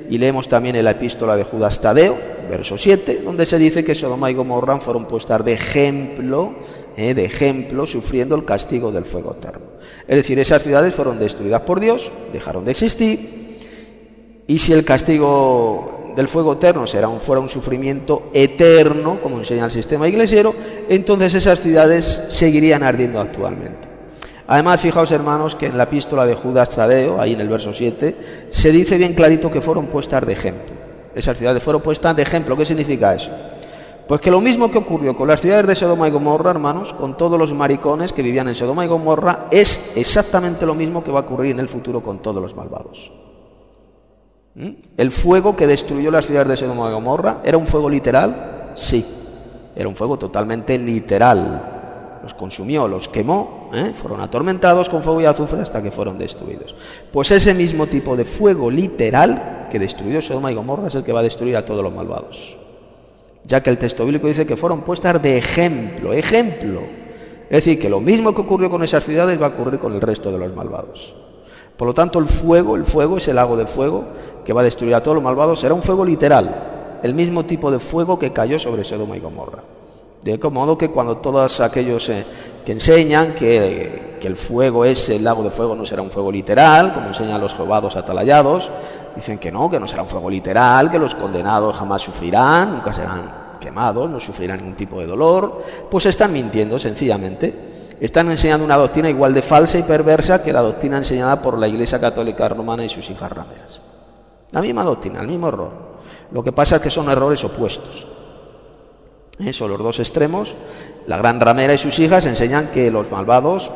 y leemos también en la epístola de Judas Tadeo, verso 7, donde se dice que Sodoma y Gomorra fueron puestas de ejemplo, sufriendo el castigo del fuego eterno. Es decir, esas ciudades fueron destruidas por Dios, dejaron de existir, y si el castigo del fuego eterno fuera un sufrimiento eterno, como enseña el sistema iglesiero, entonces esas ciudades seguirían ardiendo actualmente. Además, fijaos, hermanos, que en la epístola de Judas Tadeo, ahí en el verso 7, se dice bien clarito que fueron puestas de ejemplo. Esas ciudades fueron puestas de ejemplo. ¿Qué significa eso? Pues que lo mismo que ocurrió con las ciudades de Sodoma y Gomorra, hermanos, con todos los maricones que vivían en Sodoma y Gomorra, es exactamente lo mismo que va a ocurrir en el futuro con todos los malvados. ¿El fuego que destruyó las ciudades de Sodoma y Gomorra era un fuego literal? Sí, era un fuego totalmente literal. Los consumió, los quemó, fueron atormentados con fuego y azufre hasta que fueron destruidos. Pues ese mismo tipo de fuego literal que destruyó Sodoma y Gomorra es el que va a destruir a todos los malvados, ya que el texto bíblico dice que fueron puestas de ejemplo. Es decir, que lo mismo que ocurrió con esas ciudades va a ocurrir con el resto de los malvados. Por lo tanto, el fuego, ese lago de fuego que va a destruir a todos los malvados, será un fuego literal, el mismo tipo de fuego que cayó sobre Sodoma y Gomorra. De modo que cuando todos aquellos que enseñan que el fuego el lago de fuego no será un fuego literal, como enseñan los jehovados atalayados, dicen que no será un fuego literal, que los condenados jamás sufrirán, nunca serán quemados, no sufrirán ningún tipo de dolor, pues están mintiendo sencillamente. Están enseñando una doctrina igual de falsa y perversa que la doctrina enseñada por la Iglesia Católica Romana y sus hijas rameras. La misma doctrina, el mismo error. Lo que pasa es que son errores opuestos. Son los dos extremos. La gran ramera y sus hijas enseñan que los malvados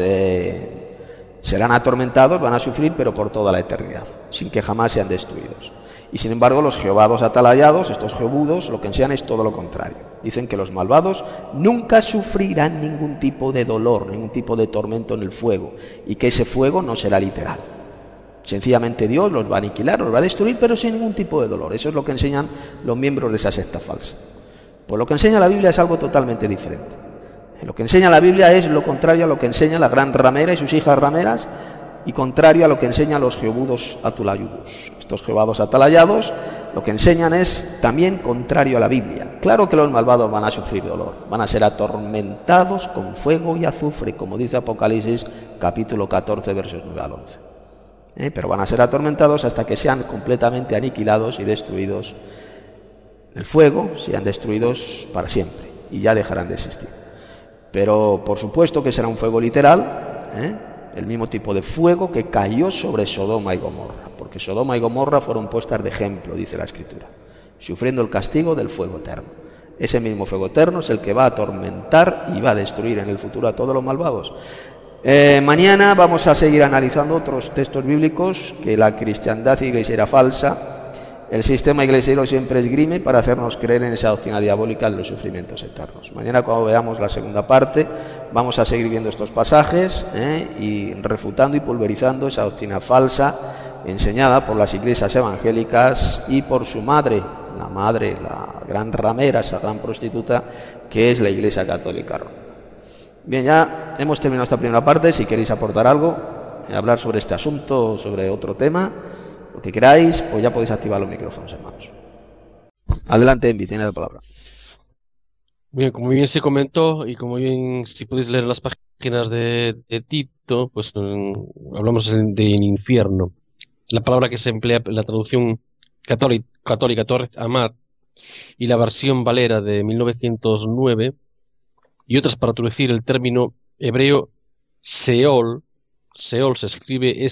serán atormentados, van a sufrir, pero por toda la eternidad, sin que jamás sean destruidos. Y sin embargo, los jehovados atalayados, estos jehudos, lo que enseñan es todo lo contrario. Dicen que los malvados nunca sufrirán ningún tipo de dolor, ningún tipo de tormento en el fuego, y que ese fuego no será literal. Sencillamente Dios los va a aniquilar, los va a destruir, pero sin ningún tipo de dolor. Eso es lo que enseñan los miembros de esa secta falsa. Pues lo que enseña la Biblia es algo totalmente diferente. Lo que enseña la Biblia es lo contrario a lo que enseña la gran ramera y sus hijas rameras, y contrario a lo que enseñan los jehudos atalayudos. Estos jehovados atalayados lo que enseñan es también contrario a la Biblia. Claro que los malvados van a sufrir dolor, van a ser atormentados con fuego y azufre, como dice Apocalipsis capítulo 14 versos 9 al 11. Pero van a ser atormentados hasta que sean completamente aniquilados y destruidos. El fuego sean destruidos para siempre y ya dejarán de existir. Pero por supuesto que será un fuego literal, el mismo tipo de fuego que cayó sobre Sodoma y Gomorra, porque Sodoma y Gomorra fueron puestas de ejemplo, dice la Escritura, sufriendo el castigo del fuego eterno. Ese mismo fuego eterno es el que va a atormentar y va a destruir en el futuro a todos los malvados. Mañana vamos a seguir analizando otros textos bíblicos que la cristiandad iglesiera falsa, el sistema iglesiero siempre esgrime para hacernos creer en esa doctrina diabólica de los sufrimientos eternos. Mañana, cuando veamos la segunda parte, vamos a seguir viendo estos pasajes y refutando y pulverizando esa doctrina falsa enseñada por las iglesias evangélicas y por su madre, la gran ramera, esa gran prostituta que es la Iglesia Católica Romana. Bien, ya hemos terminado esta primera parte. Si queréis aportar algo, hablar sobre este asunto o sobre otro tema, lo que queráis, pues ya podéis activar los micrófonos, hermanos. Adelante, Envi, tiene la palabra. Bien, como bien se comentó y como bien, si podéis leer las páginas de Tito, pues hablamos de infierno. La palabra que se emplea en la traducción católica Torres Amat y la versión Valera de 1909 y otras para traducir el término hebreo Seol. Seol se escribe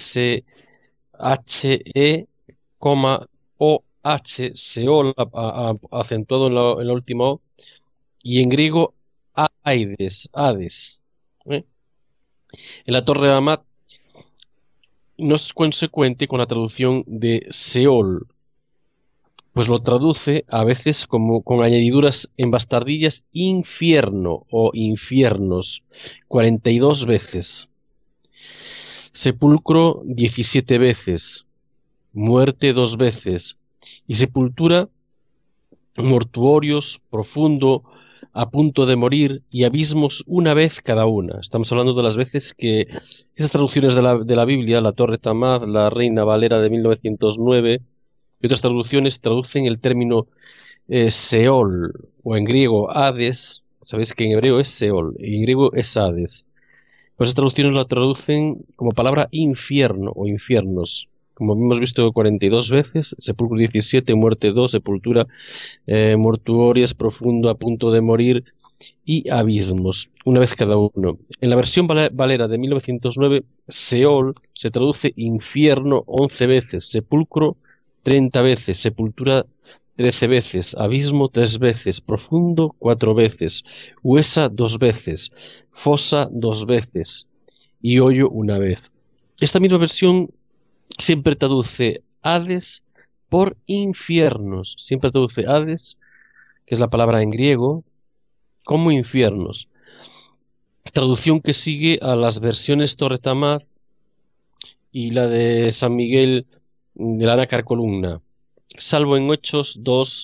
S-H-E-O-H, Seol, acentuado en la última O, y en griego Hades. En la Torre Amat no es consecuente con la traducción de Seol, pues lo traduce a veces como con añadiduras en bastardillas infierno o infiernos 42 veces, sepulcro 17 veces, muerte 2 veces y sepultura, mortuorios, profundo, a punto de morir y abismos 1 vez cada una. Estamos hablando de las veces que esas traducciones de la Biblia, la Torre Tamaz, la Reina Valera de 1909 Y otras traducciones traducen el término Seol, o en griego Hades. Sabéis que en hebreo es Seol, y en griego es Hades. Pues esas traducciones lo traducen como palabra infierno o infiernos. Como hemos visto 42 veces, sepulcro 17, muerte 2, sepultura, mortuorias, profundo, a punto de morir, y abismos, una vez cada uno. En la versión Valera de 1909, Seol se traduce infierno 11 veces, sepulcro 30 veces, sepultura 13 veces, abismo 3 veces, profundo 4 veces, huesa 2 veces, fosa 2 veces y hoyo una vez. Esta misma versión siempre traduce Hades por infiernos, siempre traduce Hades, que es la palabra en griego, como infiernos. Traducción que sigue a las versiones Torre Tamar y la de San Miguel de la Nácar Columna, salvo en Hechos 2,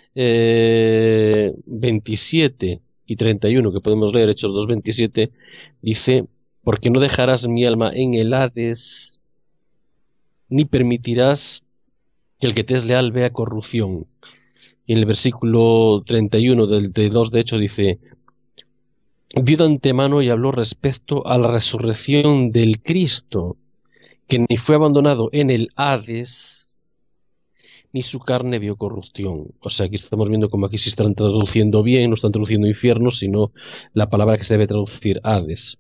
27 y 31, que podemos leer. Hechos 2, 27, dice: porque no dejarás mi alma en el Hades, ni permitirás que el que te es leal vea corrupción. Y en el versículo 31 del 2 de Hechos dice: vio de antemano y habló respecto a la resurrección del Cristo, que ni fue abandonado en el Hades, ni su carne vio corrupción. O sea, aquí estamos viendo como aquí se están traduciendo bien, no están traduciendo infierno, sino la palabra que se debe traducir, Hades.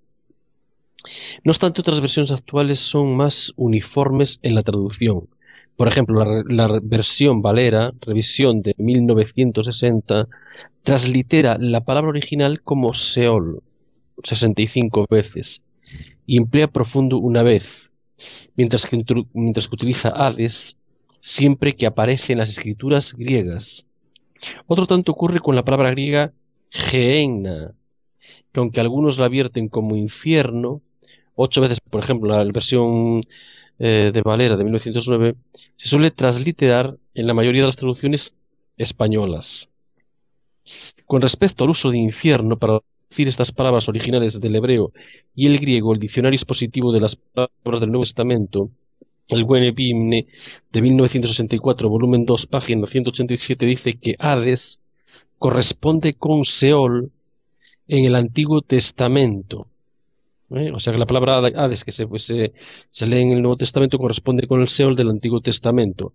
No obstante, otras versiones actuales son más uniformes en la traducción. Por ejemplo, la versión Valera, revisión de 1960, translitera la palabra original como Seol 65 veces y emplea profundo una vez, mientras que utiliza Hades siempre que aparece en las escrituras griegas. Otro tanto ocurre con la palabra griega Gehenna, que aunque algunos la vierten como infierno, 8 veces, por ejemplo, la versión de Valera de 1909, se suele transliterar en la mayoría de las traducciones españolas. Con respecto al uso de infierno para decir estas palabras originales del hebreo y el griego, el diccionario expositivo de las palabras del Nuevo Testamento, el Wene Bimne de 1964, volumen 2, página 187, dice que Hades corresponde con Seol en el Antiguo Testamento. O sea que la palabra Hades que se lee en el Nuevo Testamento corresponde con el Seol del Antiguo Testamento.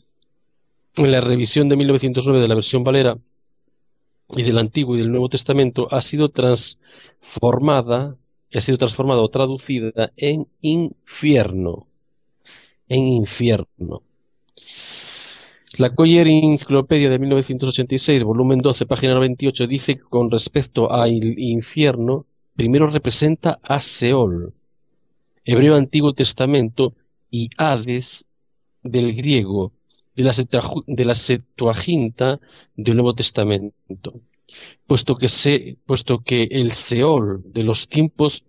En la revisión de 1909 de la versión Valera y del Antiguo y del Nuevo Testamento ha sido transformada o traducida en infierno. En infierno. La Coller Enciclopedia de 1986, volumen 12, página 98, dice que con respecto al infierno, primero representa a Seol, hebreo Antiguo Testamento, y Hades del griego, de la Septuaginta del Nuevo Testamento, puesto que el Seol de los tiempos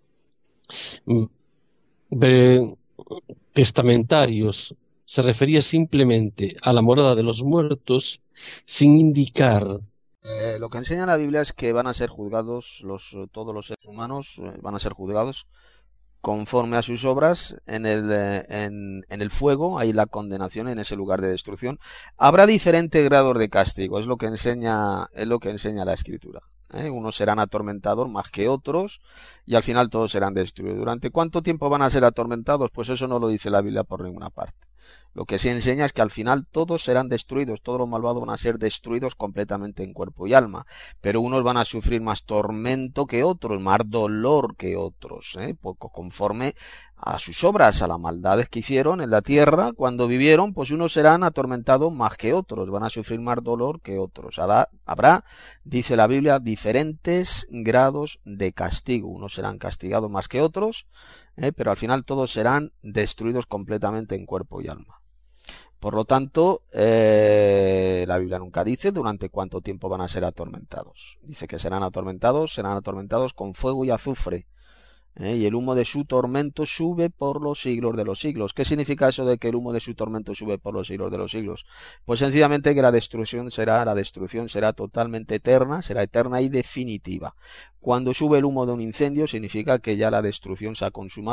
testamentarios se refería simplemente a la morada de los muertos, sin indicar. Lo que enseña la Biblia es que van a ser juzgados todos los seres humanos, van a ser juzgados conforme a sus obras en el fuego. Hay la condenación en ese lugar de destrucción. Habrá diferentes grados de castigo, es lo que enseña la Escritura. Unos serán atormentados más que otros y al final todos serán destruidos. ¿Durante cuánto tiempo van a ser atormentados? Pues eso no lo dice la Biblia por ninguna parte. Lo que sí enseña es que al final todos serán destruidos, todos los malvados van a ser destruidos completamente en cuerpo y alma, pero unos van a sufrir más tormento que otros, más dolor que otros, poco conforme a sus obras, a las maldades que hicieron en la tierra cuando vivieron. Pues unos serán atormentados más que otros, van a sufrir más dolor que otros. Habrá, dice la Biblia, diferentes grados de castigo. Unos serán castigados más que otros, pero al final todos serán destruidos completamente en cuerpo y alma. Por lo tanto, la Biblia nunca dice durante cuánto tiempo van a ser atormentados. Dice que serán atormentados con fuego y azufre. Y el humo de su tormento sube por los siglos de los siglos. ¿Qué significa eso de que el humo de su tormento sube por los siglos de los siglos? Pues sencillamente que la destrucción será totalmente eterna, será eterna y definitiva. Cuando sube el humo de un incendio significa que ya la destrucción se ha consumado,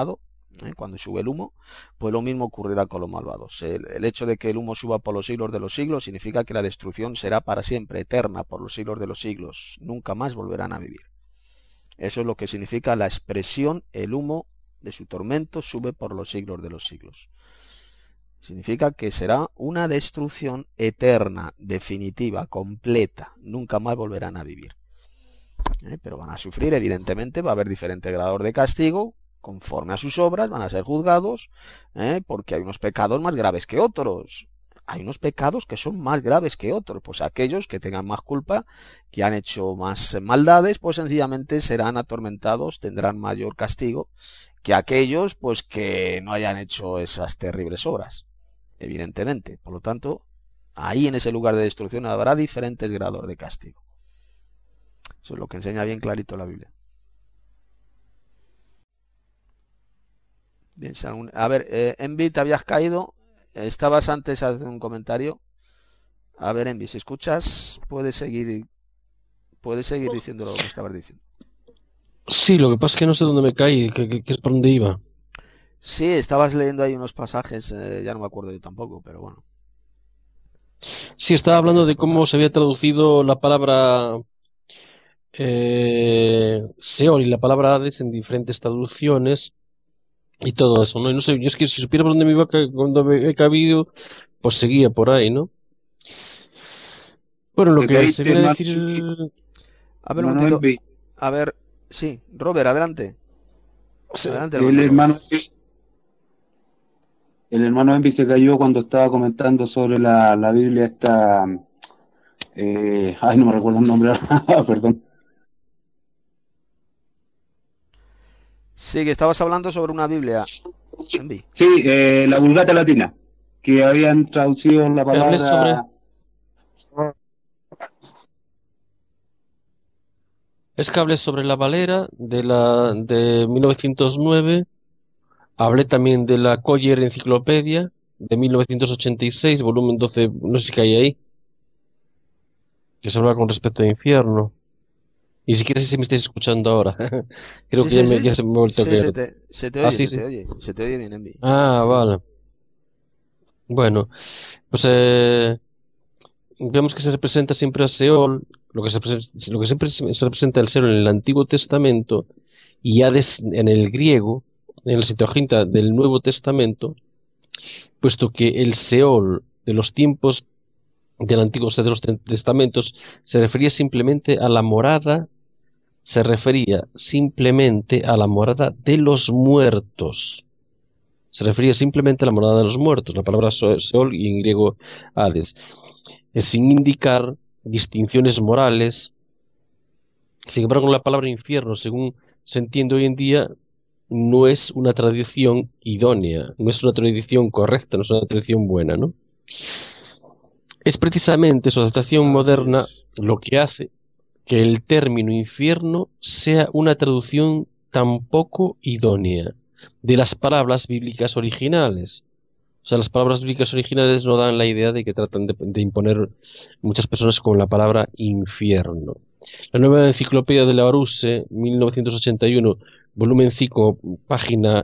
Cuando sube el humo, pues lo mismo ocurrirá con los malvados. El hecho de que el humo suba por los siglos de los siglos significa que la destrucción será para siempre, eterna, por los siglos de los siglos. Nunca más volverán a vivir. Eso es lo que significa la expresión: el humo de su tormento sube por los siglos de los siglos. Significa que será una destrucción eterna, definitiva, completa. Nunca más volverán a vivir. Pero van a sufrir, evidentemente, va a haber diferentes grados de castigo, conforme a sus obras, van a ser juzgados, porque hay unos pecados más graves que otros. Hay unos pecados que son más graves que otros. Pues aquellos que tengan más culpa, que han hecho más maldades, pues sencillamente serán atormentados, tendrán mayor castigo que aquellos pues que no hayan hecho esas terribles obras, evidentemente. Por lo tanto, ahí en ese lugar de destrucción habrá diferentes grados de castigo. Eso es lo que enseña bien clarito la Biblia. Bien, a ver, Envi, te habías caído. Estabas antes haciendo un comentario. A ver, Envi, si escuchas, puedes seguir diciendo lo que estabas diciendo. Sí, lo que pasa es que no sé dónde me caí, que es por dónde iba. Sí, estabas leyendo ahí unos pasajes, ya no me acuerdo yo tampoco, pero bueno. Sí, estaba hablando de cómo se había traducido la palabra Seol y la palabra Hades en diferentes traducciones y todo eso, ¿no? Y no sé, yo es que si supiera por dónde me iba, cuando me he cabido, pues seguía por ahí, ¿no? Bueno, lo que se viene a decir... A ver, un momentito. A ver, sí, Robert, adelante. Adelante, el hermano Envi se cayó cuando estaba comentando sobre la Biblia esta... ay, no me recuerdo el nombre ahora, perdón. Sí, que estabas hablando sobre una Biblia, Envi. Sí, la Vulgata Latina, que habían traducido la palabra... Es que hablé sobre la Valera de 1909. Hablé también de la Coller Enciclopedia de 1986, volumen 12, no sé si hay ahí, que se habla con respecto al infierno. Y si quieres, si me estáis escuchando ahora. Creo que ya se me ha vuelto a caer. Se te oye, se te oye bien, Envi. Ah, sí. Vale. Bueno, pues vemos que se representa siempre a Seol, lo que siempre se representa el Seol en el Antiguo Testamento y Hades en el griego, en la Septuaginta del Nuevo Testamento, puesto que el Seol de los tiempos del Antiguo, de los Testamentos, se refería simplemente a la morada de los muertos. Se refería simplemente a la morada de los muertos, la palabra Seol y en griego Hades, sin indicar distinciones morales. Sin embargo, la palabra infierno, según se entiende hoy en día, no es una tradición idónea, no es una tradición correcta, no es una tradición buena, ¿no? Es precisamente su adaptación moderna lo que hace que el término infierno sea una traducción tan poco idónea de las palabras bíblicas originales. O sea, las palabras bíblicas originales no dan la idea de que tratan de imponer muchas personas con la palabra infierno. La nueva enciclopedia de Larousse, 1981, volumen 5, página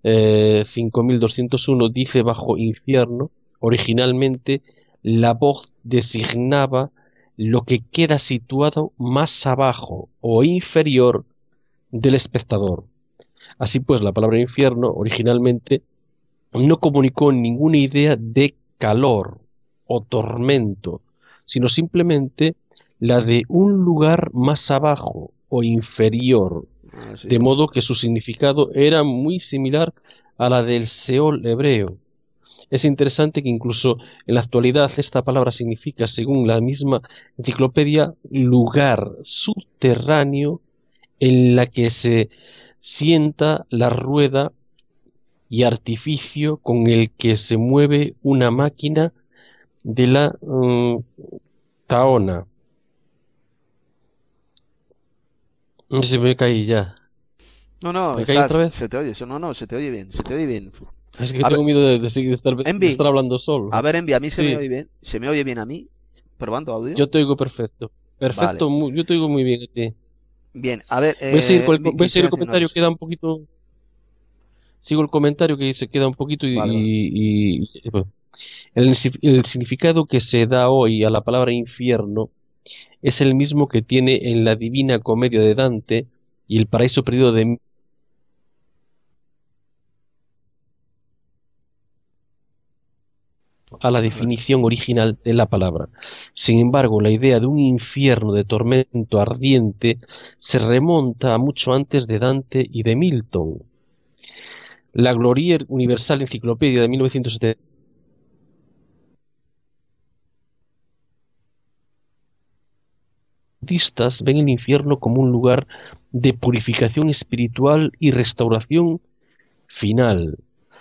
5201, dice bajo infierno, originalmente la voz designaba lo que queda situado más abajo o inferior del espectador. Así pues, la palabra infierno originalmente no comunicó ninguna idea de calor o tormento, sino simplemente la de un lugar más abajo o inferior, de modo que su significado era muy similar a la del Seol hebreo. Es interesante que incluso en la actualidad esta palabra significa, según la misma enciclopedia, lugar subterráneo en la que se sienta la rueda y artificio con el que se mueve una máquina de la taona. No sé si me caí ya. No, ¿Me caí otra vez? Se te oye, se te oye bien. Es que tengo miedo de estar hablando solo. A ver, Envi, a mí se me oye bien. ¿Se me oye bien a mí? ¿Probando audio? Yo te oigo perfecto. Perfecto, vale. Yo te oigo muy bien a ti. Bien, a ver... voy a seguir el comentario, queda un poquito... Sigo el comentario que se queda un poquito Vale, vale. bueno, el significado que se da hoy a la palabra infierno es el mismo que tiene en la Divina Comedia de Dante y el Paraíso Perdido de a la definición original de la palabra. Sin embargo, la idea de un infierno de tormento ardiente se remonta a mucho antes de Dante y de Milton. La Gloria Universal Enciclopedia de 1970 budistas ven el infierno como un lugar de purificación espiritual y restauración final.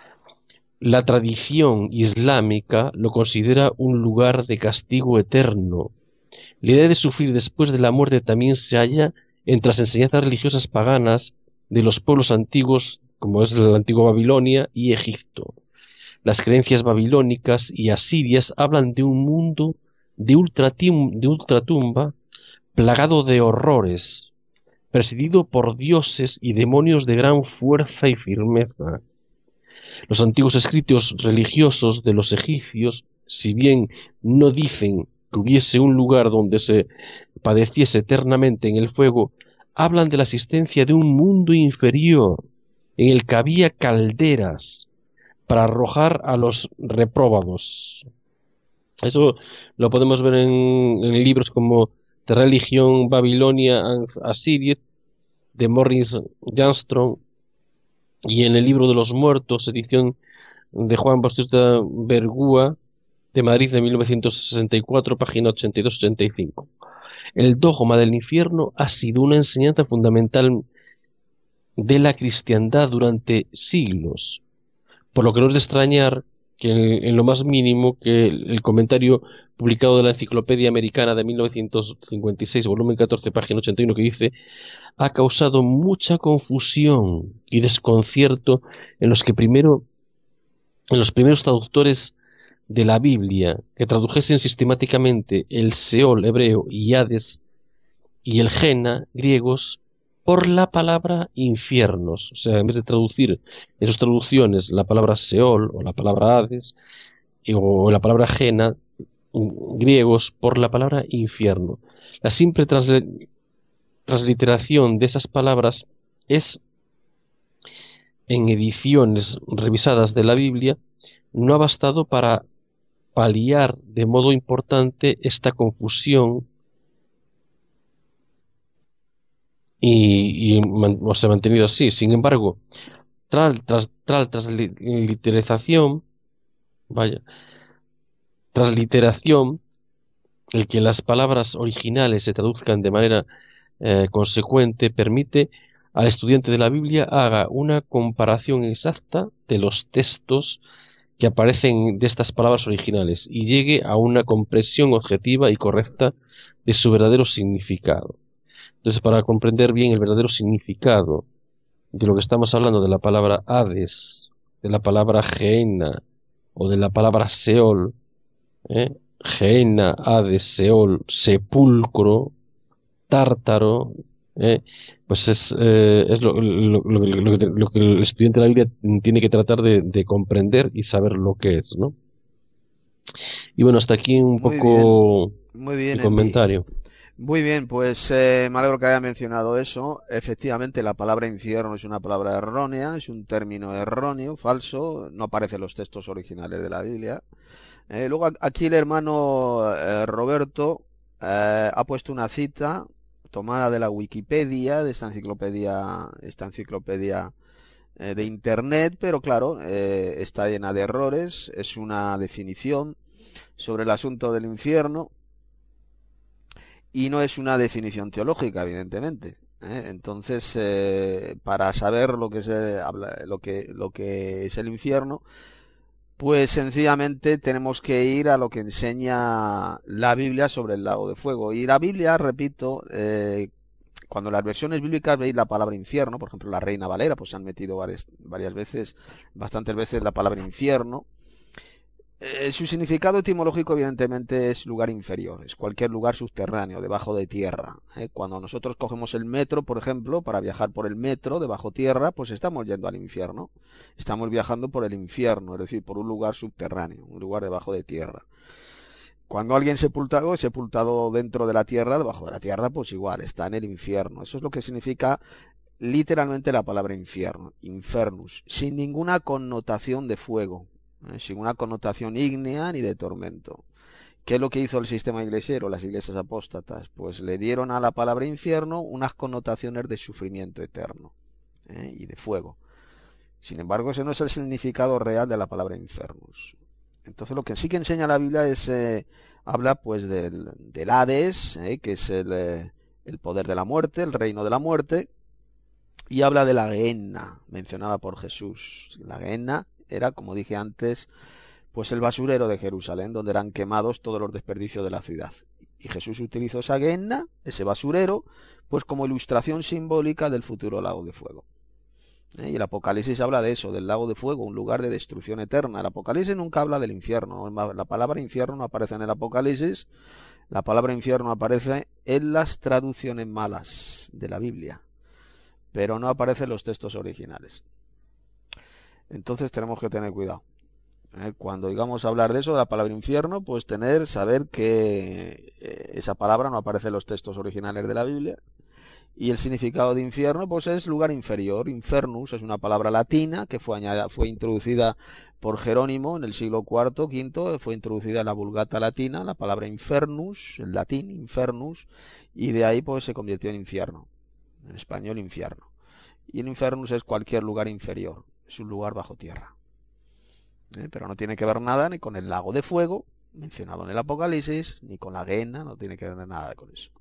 La tradición islámica lo considera un lugar de castigo eterno. La idea de sufrir después de la muerte también se halla entre las enseñanzas religiosas paganas de los pueblos antiguos, como es la antigua Babilonia y Egipto. Las creencias babilónicas y asirias hablan de un mundo de ultratumba plagado de horrores, presidido por dioses y demonios de gran fuerza y firmeza. Los antiguos escritos religiosos de los egipcios, si bien no dicen que hubiese un lugar donde se padeciese eternamente en el fuego, hablan de la existencia de un mundo inferior en el que había calderas para arrojar a los repróbados. Eso lo podemos ver en libros como The Religion Babylonia and Assyria de Morris Johnstone y en el libro de los muertos, edición de Juan Bautista Bergua de Madrid de 1964, página 82-85. El dogma del infierno ha sido una enseñanza fundamental de la cristiandad durante siglos, por lo que no es de extrañar que en lo más mínimo que el comentario publicado de la Enciclopedia Americana de 1956, volumen 14, página 81, que dice ha causado mucha confusión y desconcierto en los primeros traductores de la Biblia, que tradujesen sistemáticamente el Seol hebreo y Hades y el Gena griegos por la palabra infiernos. O sea, en vez de traducir en sus traducciones la palabra Seol o la palabra Hades o la palabra Gena griegos por la palabra infierno. La simple transliteración de esas palabras es, en ediciones revisadas de la Biblia, no ha bastado para paliar de modo importante esta confusión o se ha mantenido así. Sin embargo, transliteración, el que las palabras originales se traduzcan de manera consecuente permite al estudiante de la Biblia haga una comparación exacta de los textos que aparecen de estas palabras originales y llegue a una comprensión objetiva y correcta de su verdadero significado. Entonces, para comprender bien el verdadero significado de lo que estamos hablando de la palabra Hades, de la palabra Gehenna o de la palabra Seol, Gehenna, Hades, Seol, sepulcro, tártaro, pues es lo que el estudiante de la Biblia tiene que tratar de comprender y saber lo que es, ¿no? Y bueno, hasta aquí un poco muy mi bien, Envi. comentario. Muy bien, pues me alegro que haya mencionado eso. Efectivamente, la palabra infierno es una palabra errónea, es un término erróneo, falso, no aparece en los textos originales de la Biblia. Luego aquí el hermano Roberto ha puesto una cita tomada de la Wikipedia, de esta enciclopedia de internet, pero claro, está llena de errores, es una definición sobre el asunto del infierno y no es una definición teológica, evidentemente. Entonces, para saber lo que lo que es el infierno, pues sencillamente tenemos que ir a lo que enseña la Biblia sobre el lago de fuego. Y la Biblia, repito, cuando las versiones bíblicas veis la palabra infierno, por ejemplo la Reina Valera, pues se han metido bastantes veces la palabra infierno. Su significado etimológico evidentemente es lugar inferior, es cualquier lugar subterráneo, debajo de tierra. Cuando nosotros cogemos el metro, por ejemplo, para viajar por el metro debajo tierra, pues estamos yendo al infierno. Estamos viajando por el infierno, es decir, por un lugar subterráneo, un lugar debajo de tierra. Cuando alguien es sepultado dentro de la tierra, debajo de la tierra, pues igual, está en el infierno. Eso es lo que significa literalmente la palabra infierno, infernus, sin ninguna connotación de fuego. Sin una connotación ígnea ni de tormento. ¿Qué es lo que hizo el sistema iglesiero, las iglesias apóstatas? Pues le dieron a la palabra infierno unas connotaciones de sufrimiento eterno y de fuego. Sin embargo, ese no es el significado real de la palabra infernus. Entonces, lo que sí que enseña la Biblia es, habla pues del Hades, que es el poder de la muerte, el reino de la muerte, y habla de la Gehenna, mencionada por Jesús. La Gehenna era, como dije antes, pues el basurero de Jerusalén, donde eran quemados todos los desperdicios de la ciudad. Y Jesús utilizó esa Gehenna, ese basurero, pues como ilustración simbólica del futuro lago de fuego. Y el Apocalipsis habla de eso, del lago de fuego, un lugar de destrucción eterna. El Apocalipsis nunca habla del infierno. La palabra infierno no aparece en el Apocalipsis. La palabra infierno aparece en las traducciones malas de la Biblia, pero no aparece en los textos originales. Entonces tenemos que tener cuidado. Cuando digamos hablar de eso, de la palabra infierno, pues saber que esa palabra no aparece en los textos originales de la Biblia. Y el significado de infierno, pues es lugar inferior. Infernus es una palabra latina que fue introducida por Jerónimo en el siglo IV, V, fue introducida en la Vulgata latina, la palabra infernus, en latín, infernus, y de ahí pues se convirtió en infierno. En español, infierno. Y el infernus es cualquier lugar inferior. Es un lugar bajo tierra. Pero no tiene que ver nada ni con el lago de fuego, mencionado en el Apocalipsis, ni con la Gehenna, no tiene que ver nada con eso.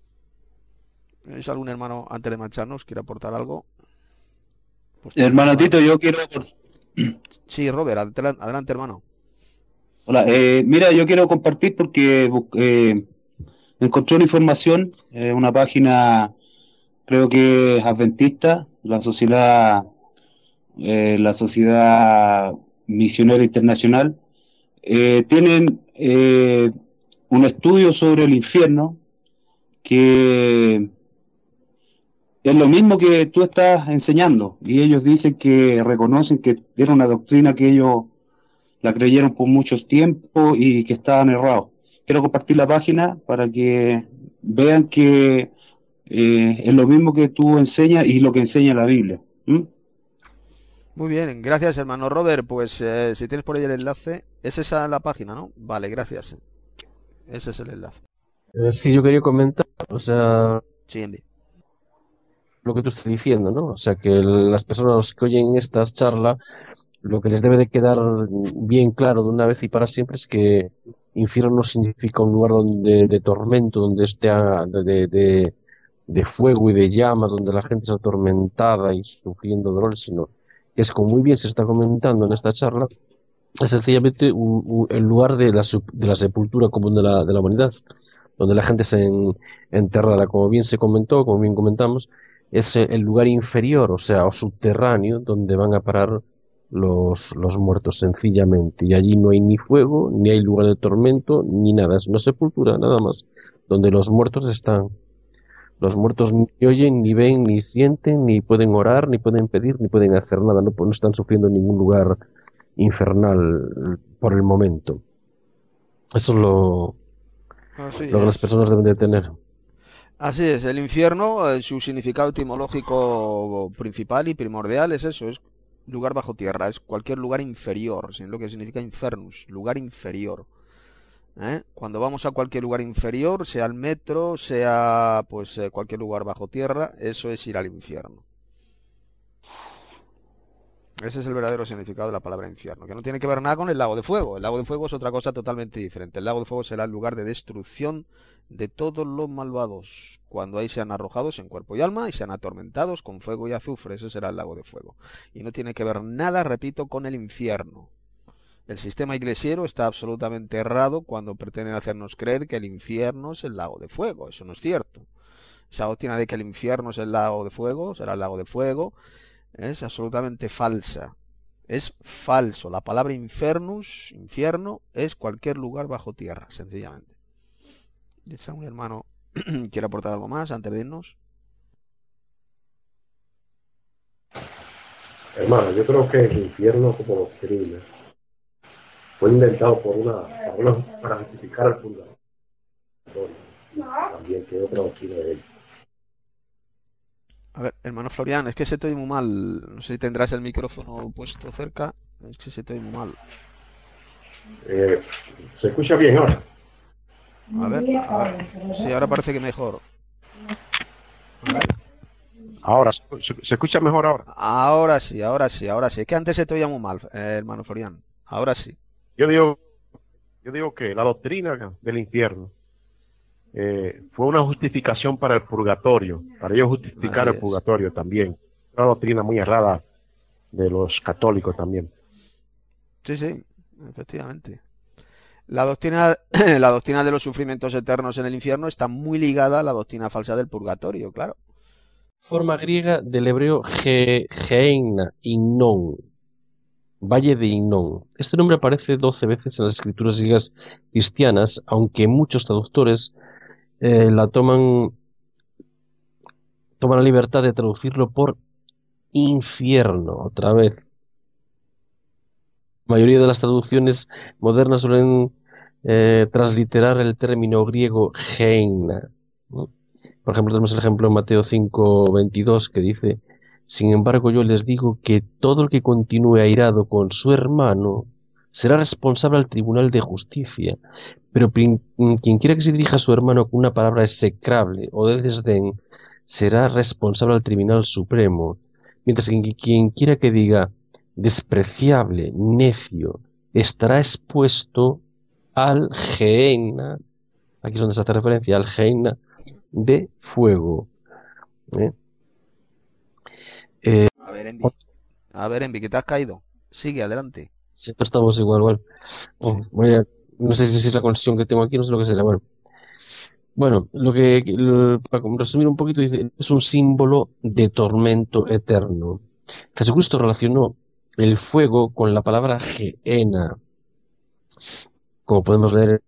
¿Es algún hermano, antes de marcharnos, quiere aportar algo? Pues Hermano Tito, yo quiero... Sí, Robert, adelante, hermano. Hola, mira, yo quiero compartir porque encontré una información, una página, creo que es adventista, la Sociedad Misionera Internacional, tienen un estudio sobre el infierno que es lo mismo que tú estás enseñando, y ellos dicen que reconocen que era una doctrina que ellos la creyeron por muchos tiempos y que estaban errados. Quiero compartir la página para que vean que es lo mismo que tú enseñas y lo que enseña la Biblia. Muy bien, gracias hermano Robert. Pues si tienes por ahí el enlace, es esa la página, ¿no? Vale, gracias. Ese es el enlace. Sí, yo quería comentar, o sea, Sí, Andy. lo que tú estás diciendo, ¿no? O sea, que las personas que oyen estas charlas, lo que les debe de quedar bien claro de una vez y para siempre es que infierno no significa un lugar de tormento, donde esté de fuego y de llamas, donde la gente es atormentada y sufriendo dolores, sino que es, como muy bien se está comentando en esta charla, es sencillamente el lugar de la sepultura común de la humanidad, donde la gente se enterrada, como bien se comentó, como bien comentamos, es el lugar inferior, o sea, o subterráneo, donde van a parar los muertos sencillamente. Y allí no hay ni fuego, ni hay lugar de tormento, ni nada. Es una sepultura, nada más, donde los muertos están. Los muertos ni oyen, ni ven, ni sienten, ni pueden orar, ni pueden pedir, ni pueden hacer nada. No están sufriendo en ningún lugar infernal por el momento. Eso es lo que las personas deben de tener. Así es, el infierno, su significado etimológico principal y primordial es eso, es lugar bajo tierra, es cualquier lugar inferior, es lo que significa infernus, lugar inferior. Cuando vamos a cualquier lugar inferior, sea el metro, sea pues cualquier lugar bajo tierra, eso es ir al infierno. Ese es el verdadero significado de la palabra infierno, que no tiene que ver nada con el lago de fuego. El lago de fuego es otra cosa totalmente diferente. El lago de fuego será el lugar de destrucción de todos los malvados, cuando ahí sean arrojados en cuerpo y alma y sean atormentados con fuego y azufre. Ese será el lago de fuego. Y no tiene que ver nada, repito, con el infierno. El sistema iglesiero está absolutamente errado cuando pretenden hacernos creer que el infierno es el lago de fuego. Eso no es cierto. Esa doctrina de que el infierno es el lago de fuego, será el lago de fuego, es absolutamente falsa. Es falso. La palabra infernus, infierno, es cualquier lugar bajo tierra, sencillamente. ¿Si algún hermano quiere aportar algo más antes de irnos? Hermano, yo creo que el infierno como doctrina fue inventado para justificar el purgatorio. También que otra doctrina de él. A ver, hermano Florian, es que se te oye muy mal. No sé si tendrás el micrófono puesto cerca. Es que se te oye muy mal. ¿Se escucha bien ahora? A ver. Sí, ahora parece que mejor. A ver. Ahora, ¿se escucha mejor ahora? Ahora sí. Es que antes se te oía muy mal, hermano Florian. Ahora sí. Yo digo que la doctrina del infierno fue una justificación para el purgatorio, para ellos justificar Así el es. purgatorio también. Una doctrina muy errada de los católicos también. Sí, efectivamente. La doctrina, la doctrina de los sufrimientos eternos en el infierno está muy ligada a la doctrina falsa del purgatorio, claro. Forma griega del hebreo Gehenna, Hinnom, Valle de Hinnom. Este nombre aparece 12 veces en las escrituras griegas cristianas, aunque muchos traductores toman la libertad de traducirlo por infierno, otra vez. La mayoría de las traducciones modernas suelen transliterar el término griego Gehenna, ¿no? Por ejemplo, tenemos el ejemplo en Mateo 5:22 que dice: sin embargo, yo les digo que todo el que continúe airado con su hermano será responsable al tribunal de justicia, pero quien quiera que se dirija a su hermano con una palabra execrable o de desdén será responsable al tribunal supremo, mientras que quien quiera que diga despreciable, necio, estará expuesto al Gehenna. Aquí es donde se hace referencia al Gehenna de fuego. A ver, Envi, que te has caído. Sigue, adelante. Siempre estamos igual. Sí. No sé si es la conexión que tengo aquí, no sé lo que será. Bueno, para resumir un poquito, dice, es un símbolo de tormento eterno. Jesucristo relacionó el fuego con la palabra Gehenna, como podemos leer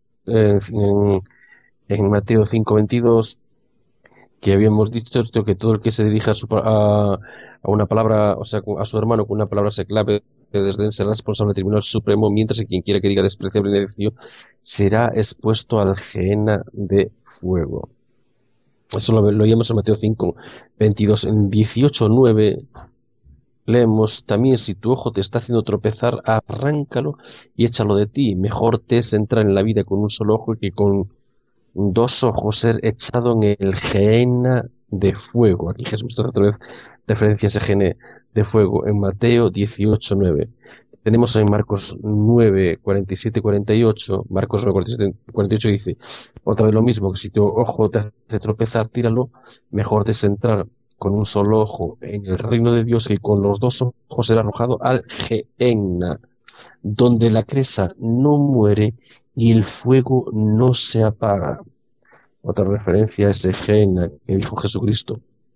en Mateo 5:22, que habíamos dicho que todo el que se dirija a una palabra, o sea, a su hermano con una palabra clave de desdén será responsable del Tribunal Supremo, mientras que quien quiera que diga despreciable y necio será expuesto al Gehenna de fuego. Eso lo leíamos en Mateo 5:22. En 18:9 leemos: también si tu ojo te está haciendo tropezar, arráncalo y échalo de ti. Mejor te es entrar en la vida con un solo ojo que con 2 ojos ser echado en el Gehenna de fuego. Aquí Jesús hace otra vez referencia a ese Gehenna de fuego en Mateo 18:9. Tenemos en Marcos 9:47-48. Marcos 9:47-48 dice otra vez lo mismo, que si tu ojo te hace tropezar, tíralo. Mejor te es entrar con un solo ojo en el reino de Dios que con los 2 ojos ser arrojado al Gehenna, donde la cresa no muere y el fuego no se apaga. Otra referencia a ese Gehenna que dijo Jesucristo.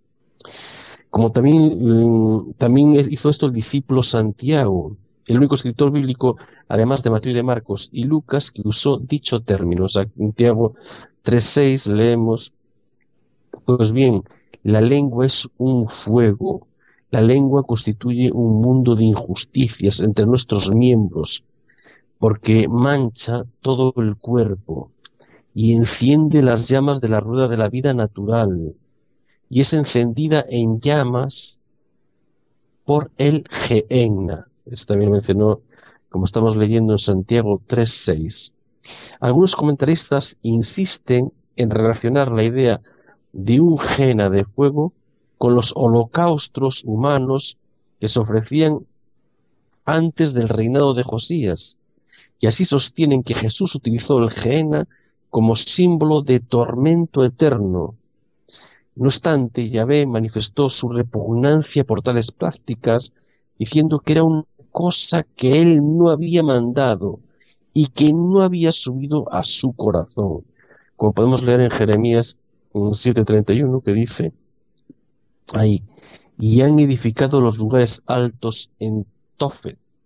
Como también hizo esto el discípulo Santiago, el único escritor bíblico, además de Mateo y de Marcos y Lucas, que usó dicho término. Santiago 3:6 leemos: pues bien, la lengua es un fuego. La lengua constituye un mundo de injusticias entre nuestros miembros, porque mancha todo el cuerpo y enciende las llamas de la rueda de la vida natural, y es encendida en llamas por el Gehenna. Esto también mencionó, como estamos leyendo en Santiago 3:6. Algunos comentaristas insisten en relacionar la idea de un Gehenna de fuego con los holocaustos humanos que se ofrecían antes del reinado de Josías, y así sostienen que Jesús utilizó el Gehenna como símbolo de tormento eterno. No obstante, Yahvé manifestó su repugnancia por tales prácticas, diciendo que era una cosa que él no había mandado y que no había subido a su corazón. Como podemos leer en Jeremías 7:31, que dice ahí: y han edificado los lugares altos en Tofet,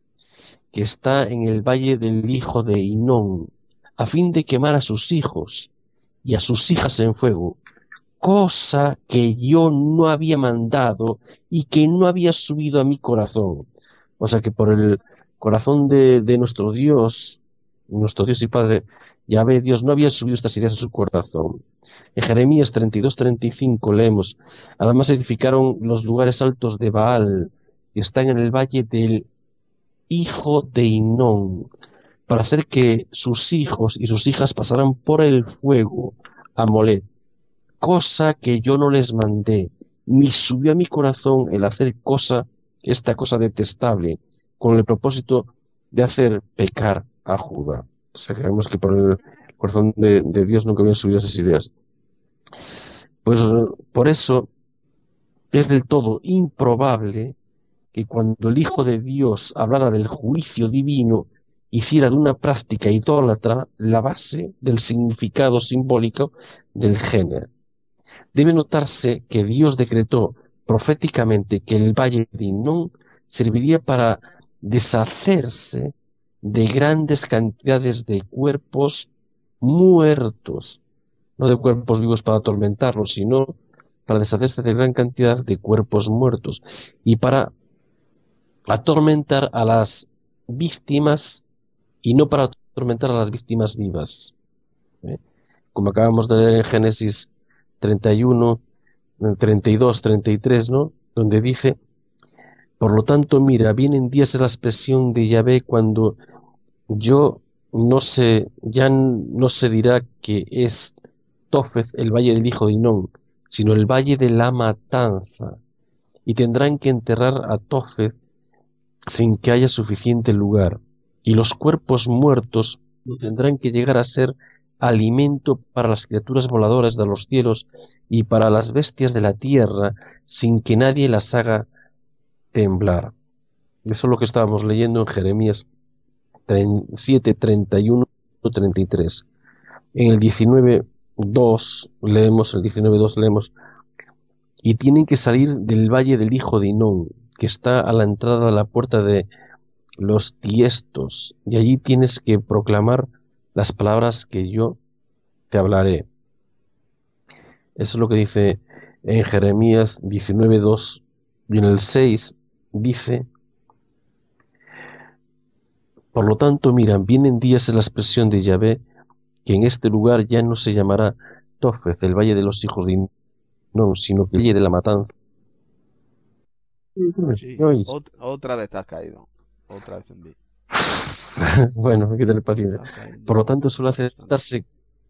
que está en el valle del hijo de Hinón, a fin de quemar a sus hijos y a sus hijas en fuego, cosa que yo no había mandado y que no había subido a mi corazón. O sea que por el corazón de nuestro Dios y Padre, Yahvé, Dios no había subido estas ideas a su corazón. En Jeremías 32-35 leemos: además edificaron los lugares altos de Baal, que están en el valle del hijo de Hinón, para hacer que sus hijos y sus hijas pasaran por el fuego a Molech, cosa que yo no les mandé, ni subió a mi corazón el hacer esta cosa detestable, con el propósito de hacer pecar a Judá. O sea, creemos que por el corazón de Dios nunca habían subido esas ideas. Pues por eso es del todo improbable que cuando el Hijo de Dios hablara del juicio divino, hiciera de una práctica idólatra la base del significado simbólico del género. Debe notarse que Dios decretó proféticamente que el valle de Hinón serviría para deshacerse de grandes cantidades de cuerpos muertos, no de cuerpos vivos para atormentarlos, sino para deshacerse de gran cantidad de cuerpos muertos y para atormentar a las víctimas y no para atormentar a las víctimas vivas. Como acabamos de leer en Génesis 31, 32, 33, ¿no? Donde dice: por lo tanto, mira, vienen días de la expresión de Yahvé cuando ya no se dirá que es Tofet el valle del hijo de Hinón, sino el valle de la matanza, y tendrán que enterrar a Tofet sin que haya suficiente lugar, y los cuerpos muertos tendrán que llegar a ser alimento para las criaturas voladoras de los cielos y para las bestias de la tierra, sin que nadie las haga temblar. Eso es lo que estábamos leyendo en Jeremías 7, 31, 33. En el 19.2 leemos: y tienen que salir del valle del hijo de Hinón, que está a la entrada de la puerta de los tiestos, y allí tienes que proclamar las palabras que yo te hablaré. Eso es lo que dice en Jeremías 19.2, y en el 6 dice: por lo tanto, miran, vienen días en la expresión de Yahvé, que en este lugar ya no se llamará Tofet, el valle de los hijos de Hinón, sino que el valle de la matanza. Sí, otra vez has caído. Otra vez en vivo. Bueno, hay que tener paciencia. Por lo tanto, suele aceptarse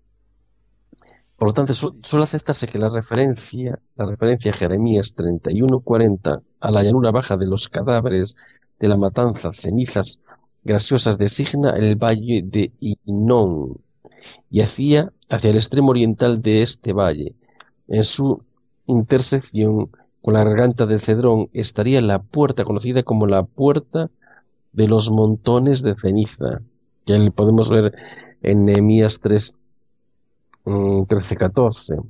que la referencia a Jeremías 31:40 a la llanura baja de los cadáveres de la matanza, cenizas gaseosas, designa el valle de Hinón y hacia el extremo oriental de este valle. En su intersección con la garganta del Cedrón estaría la puerta conocida como la puerta de los montones de ceniza, que podemos ver en Nehemías 3, 13-14.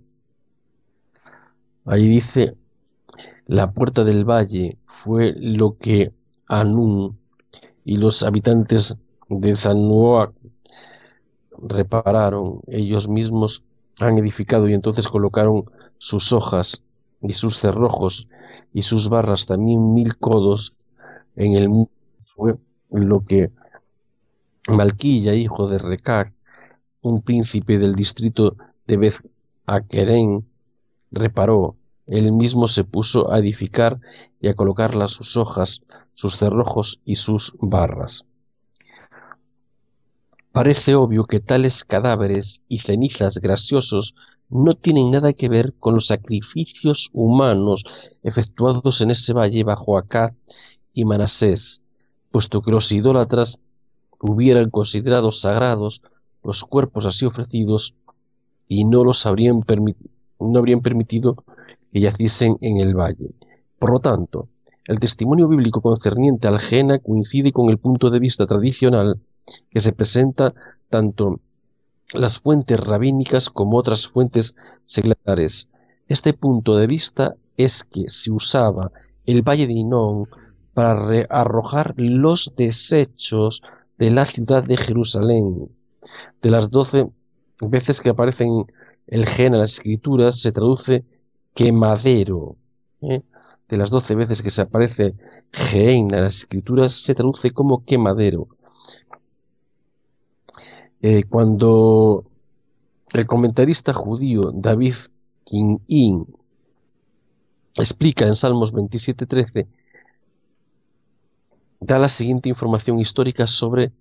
Ahí dice: la puerta del valle fue lo que Anún y los habitantes de Zanoa repararon. Ellos mismos han edificado y entonces colocaron sus hojas y sus cerrojos y sus barras, también 1000 codos en el muro. Fue lo que Malquilla, hijo de Recac, un príncipe del distrito de Beth-Aquerén, reparó. Él mismo se puso a edificar y a colocar sus hojas, sus cerrojos y sus barras. Parece obvio que tales cadáveres y cenizas gaseosos no tienen nada que ver con los sacrificios humanos efectuados en ese valle bajo Acad y Manasés, puesto que los idólatras hubieran considerado sagrados los cuerpos así ofrecidos y no habrían permitido que yaciesen en el valle. Por lo tanto, el testimonio bíblico concerniente al Gena coincide con el punto de vista tradicional que se presenta tanto las fuentes rabínicas como otras fuentes seculares. Este punto de vista es que se usaba el valle de Hinón para arrojar los desechos de la ciudad de Jerusalén. De las 12 veces que aparece el gen en las escrituras, se traduce quemadero. De las 12 veces que se aparece gen en las escrituras, se traduce como quemadero. Cuando el comentarista judío David Kin'in explica en Salmos 27:13, da la siguiente información histórica sobre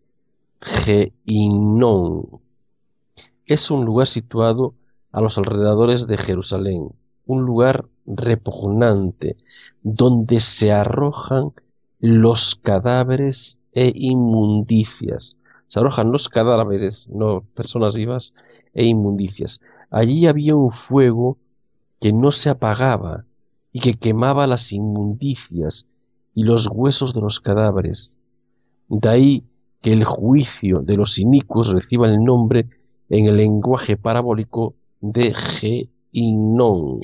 Geinón. Es un lugar situado a los alrededores de Jerusalén, un lugar repugnante, donde se arrojan los cadáveres e inmundicias. Se arrojan los cadáveres, no personas vivas, e inmundicias. Allí había un fuego que no se apagaba y que quemaba las inmundicias y los huesos de los cadáveres. De ahí que el juicio de los inicuos reciba el nombre en el lenguaje parabólico de Geinón.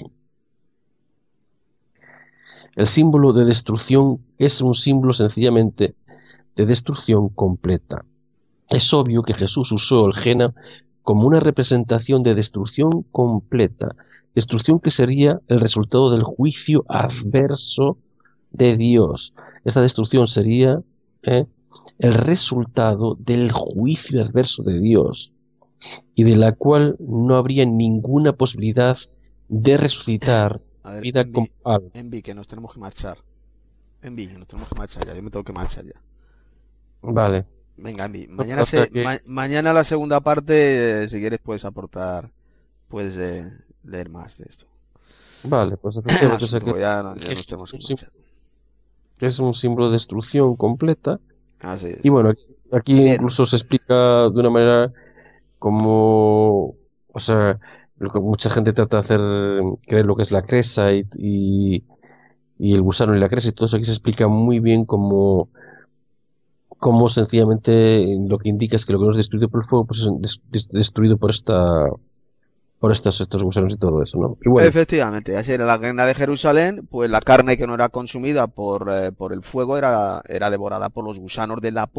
El símbolo de destrucción es un símbolo sencillamente de destrucción completa. Es obvio que Jesús usó el Gena como una representación de destrucción completa, destrucción que sería el resultado del juicio adverso de Dios. Esta destrucción sería el resultado del juicio adverso de Dios, y de la cual no habría ninguna posibilidad de resucitar vida con algo. Envi, que nos tenemos que marchar. Envi, que nos tenemos que marchar ya. Yo me tengo que marchar ya. Vale. Venga, Envi. Mañana la segunda parte, si quieres, puedes aportar, puedes leer más de esto. Vale, pues efectivamente ya nos tenemos que marchar. Es un símbolo de destrucción completa. Así es. Y bueno, aquí Bien. incluso se explica de una manera como, o sea, lo que mucha gente trata de hacer creer lo que es la cresa y el gusano y la cresa y todo eso. Aquí se explica muy bien cómo sencillamente lo que indica es que lo que no es destruido por el fuego pues es destruido por estos gusanos y todo eso, ¿no? Y bueno, efectivamente, así era la guerra de Jerusalén, pues la carne que no era consumida por el fuego era devorada por los gusanos de la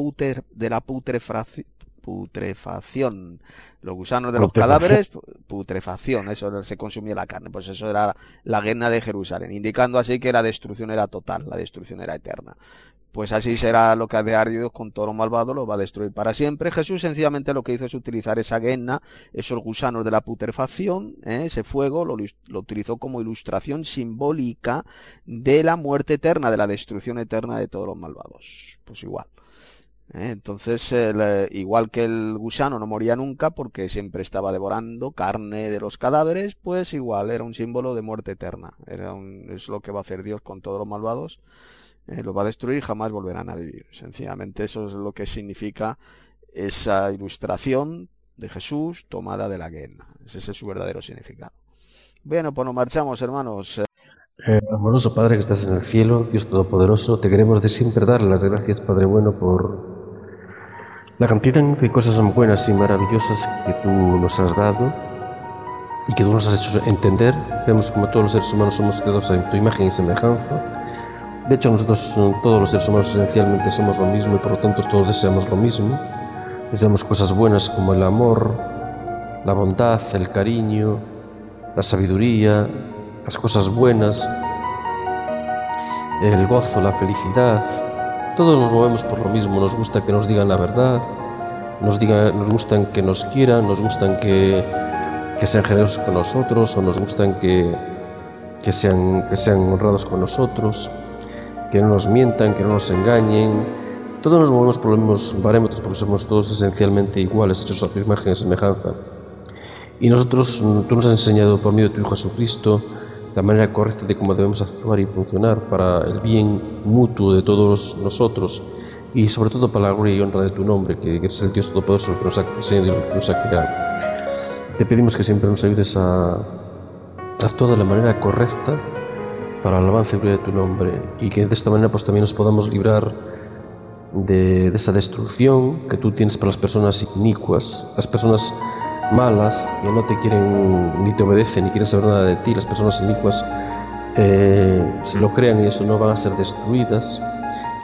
putrefacción. Los gusanos de los cadáveres, putrefacción, eso se consumía la carne, pues eso era la guerra de Jerusalén, indicando así que la destrucción era total, la destrucción era eterna. Pues así será lo que hace Dios con todo lo malvado, lo va a destruir para siempre. Jesús sencillamente lo que hizo es utilizar esa guenna, esos gusanos de la putrefacción, ese fuego, lo utilizó como ilustración simbólica de la muerte eterna, de la destrucción eterna de todos los malvados. Pues igual. Entonces, igual que el gusano no moría nunca porque siempre estaba devorando carne de los cadáveres, pues igual era un símbolo de muerte eterna. Es lo que va a hacer Dios con todos los malvados. Los va a destruir y jamás volverán a vivir. Sencillamente eso es lo que significa esa ilustración de Jesús tomada de la guerra. Ese es su verdadero significado. Bueno, pues nos marchamos, hermanos. Amoroso Padre que estás en el cielo, Dios Todopoderoso, te queremos de siempre dar las gracias, Padre bueno, por la cantidad de cosas buenas y maravillosas que tú nos has dado y que tú nos has hecho entender. Vemos como todos los seres humanos somos creados en tu imagen y semejanza. De hecho, nosotros, todos los seres humanos, esencialmente somos lo mismo y por lo tanto todos deseamos lo mismo. Deseamos cosas buenas como el amor, la bondad, el cariño, la sabiduría, las cosas buenas, el gozo, la felicidad. Todos nos movemos por lo mismo. Nos gusta que nos digan la verdad, nos gustan que nos quieran, nos gustan que sean generosos con nosotros, o nos gustan que sean honrados con nosotros, que no nos mientan, que no nos engañen. Todos nos movemos por los mismos parámetros porque somos todos esencialmente iguales, hechos a tu imagen y semejanza. Y nosotros, tú nos has enseñado por medio de tu Hijo Jesucristo la manera correcta de cómo debemos actuar y funcionar para el bien mutuo de todos nosotros y sobre todo para la gloria y honra de tu nombre, que eres el Dios Todopoderoso que nos ha diseñado y que nos ha creado. Te pedimos que siempre nos ayudes a actuar de la manera correcta para la alabanza y gloria de tu nombre, y que de esta manera pues también nos podamos librar de esa destrucción que tú tienes para las personas inicuas, las personas malas que no te quieren ni te obedecen ni quieren saber nada de ti. Las personas inicuas, si lo crean y eso, no van a ser destruidas,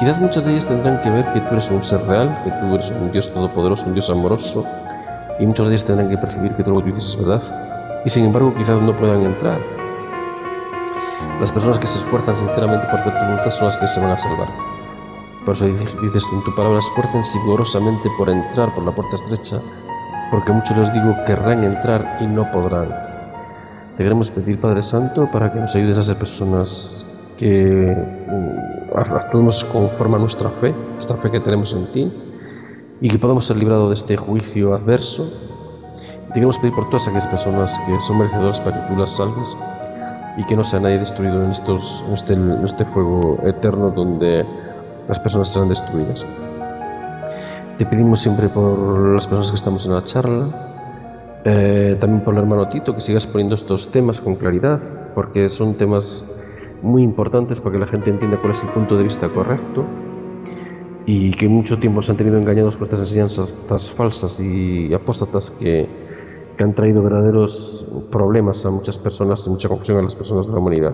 Quizás muchas de ellas tendrán que ver que tú eres un ser real, que tú eres un Dios todopoderoso, un Dios amoroso, y muchas de ellas tendrán que percibir que todo lo que tú dices es verdad, y sin embargo quizás no puedan entrar. Las personas que se esfuerzan sinceramente por hacer tu voluntad son las que se van a salvar. Por eso dices tú en tu palabra: esfuércense vigorosamente por entrar por la puerta estrecha, porque muchos les digo querrán entrar y no podrán. Te queremos pedir, Padre Santo, para que nos ayudes a ser personas que actuemos conforme a nuestra fe, esta fe que tenemos en ti, y que podamos ser librados de este juicio adverso. Te queremos pedir por todas aquellas personas que son merecedoras para que tú las salves y que no sea nadie destruido en este fuego eterno donde las personas serán destruidas. Te pedimos siempre por las personas que estamos en la charla, también por el hermano Tito, que sigas poniendo estos temas con claridad, porque son temas muy importantes para que la gente entienda cuál es el punto de vista correcto, y que mucho tiempo se han tenido engañados con estas enseñanzas falsas y apóstatas que han traído verdaderos problemas a muchas personas y mucha confusión a las personas de la humanidad.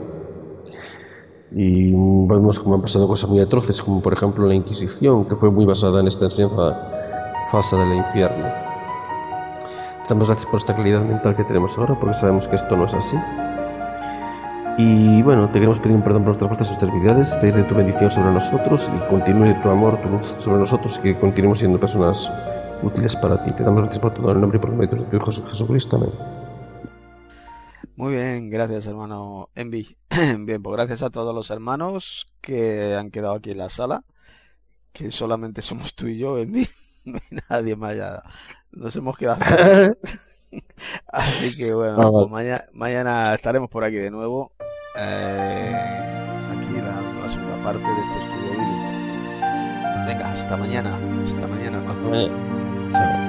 Y vemos como han pasado cosas muy atroces, como por ejemplo la Inquisición, que fue muy basada en esta enseñanza falsa del infierno. Te damos gracias por esta claridad mental que tenemos ahora, porque sabemos que esto no es así. Y bueno, te queremos pedir un perdón por nuestras faltas y nuestras debilidades, pedirle tu bendición sobre nosotros y continúe tu amor, tu luz sobre nosotros, y que continuemos siendo personas útiles para ti. Te damos gracias por todo, en el nombre y por los méritos de tu Hijo Jesucristo. Amén. Muy bien, gracias, hermano Envi. Bien, pues gracias a todos los hermanos que han quedado aquí en la sala, que solamente somos tú y yo, Envi. No hay nadie más ya. Nos hemos quedado. Así que bueno, pues mañana estaremos por aquí de nuevo. Aquí la segunda parte de este estudio bíblico. Venga, hasta mañana. Hasta mañana, hermano. Chao.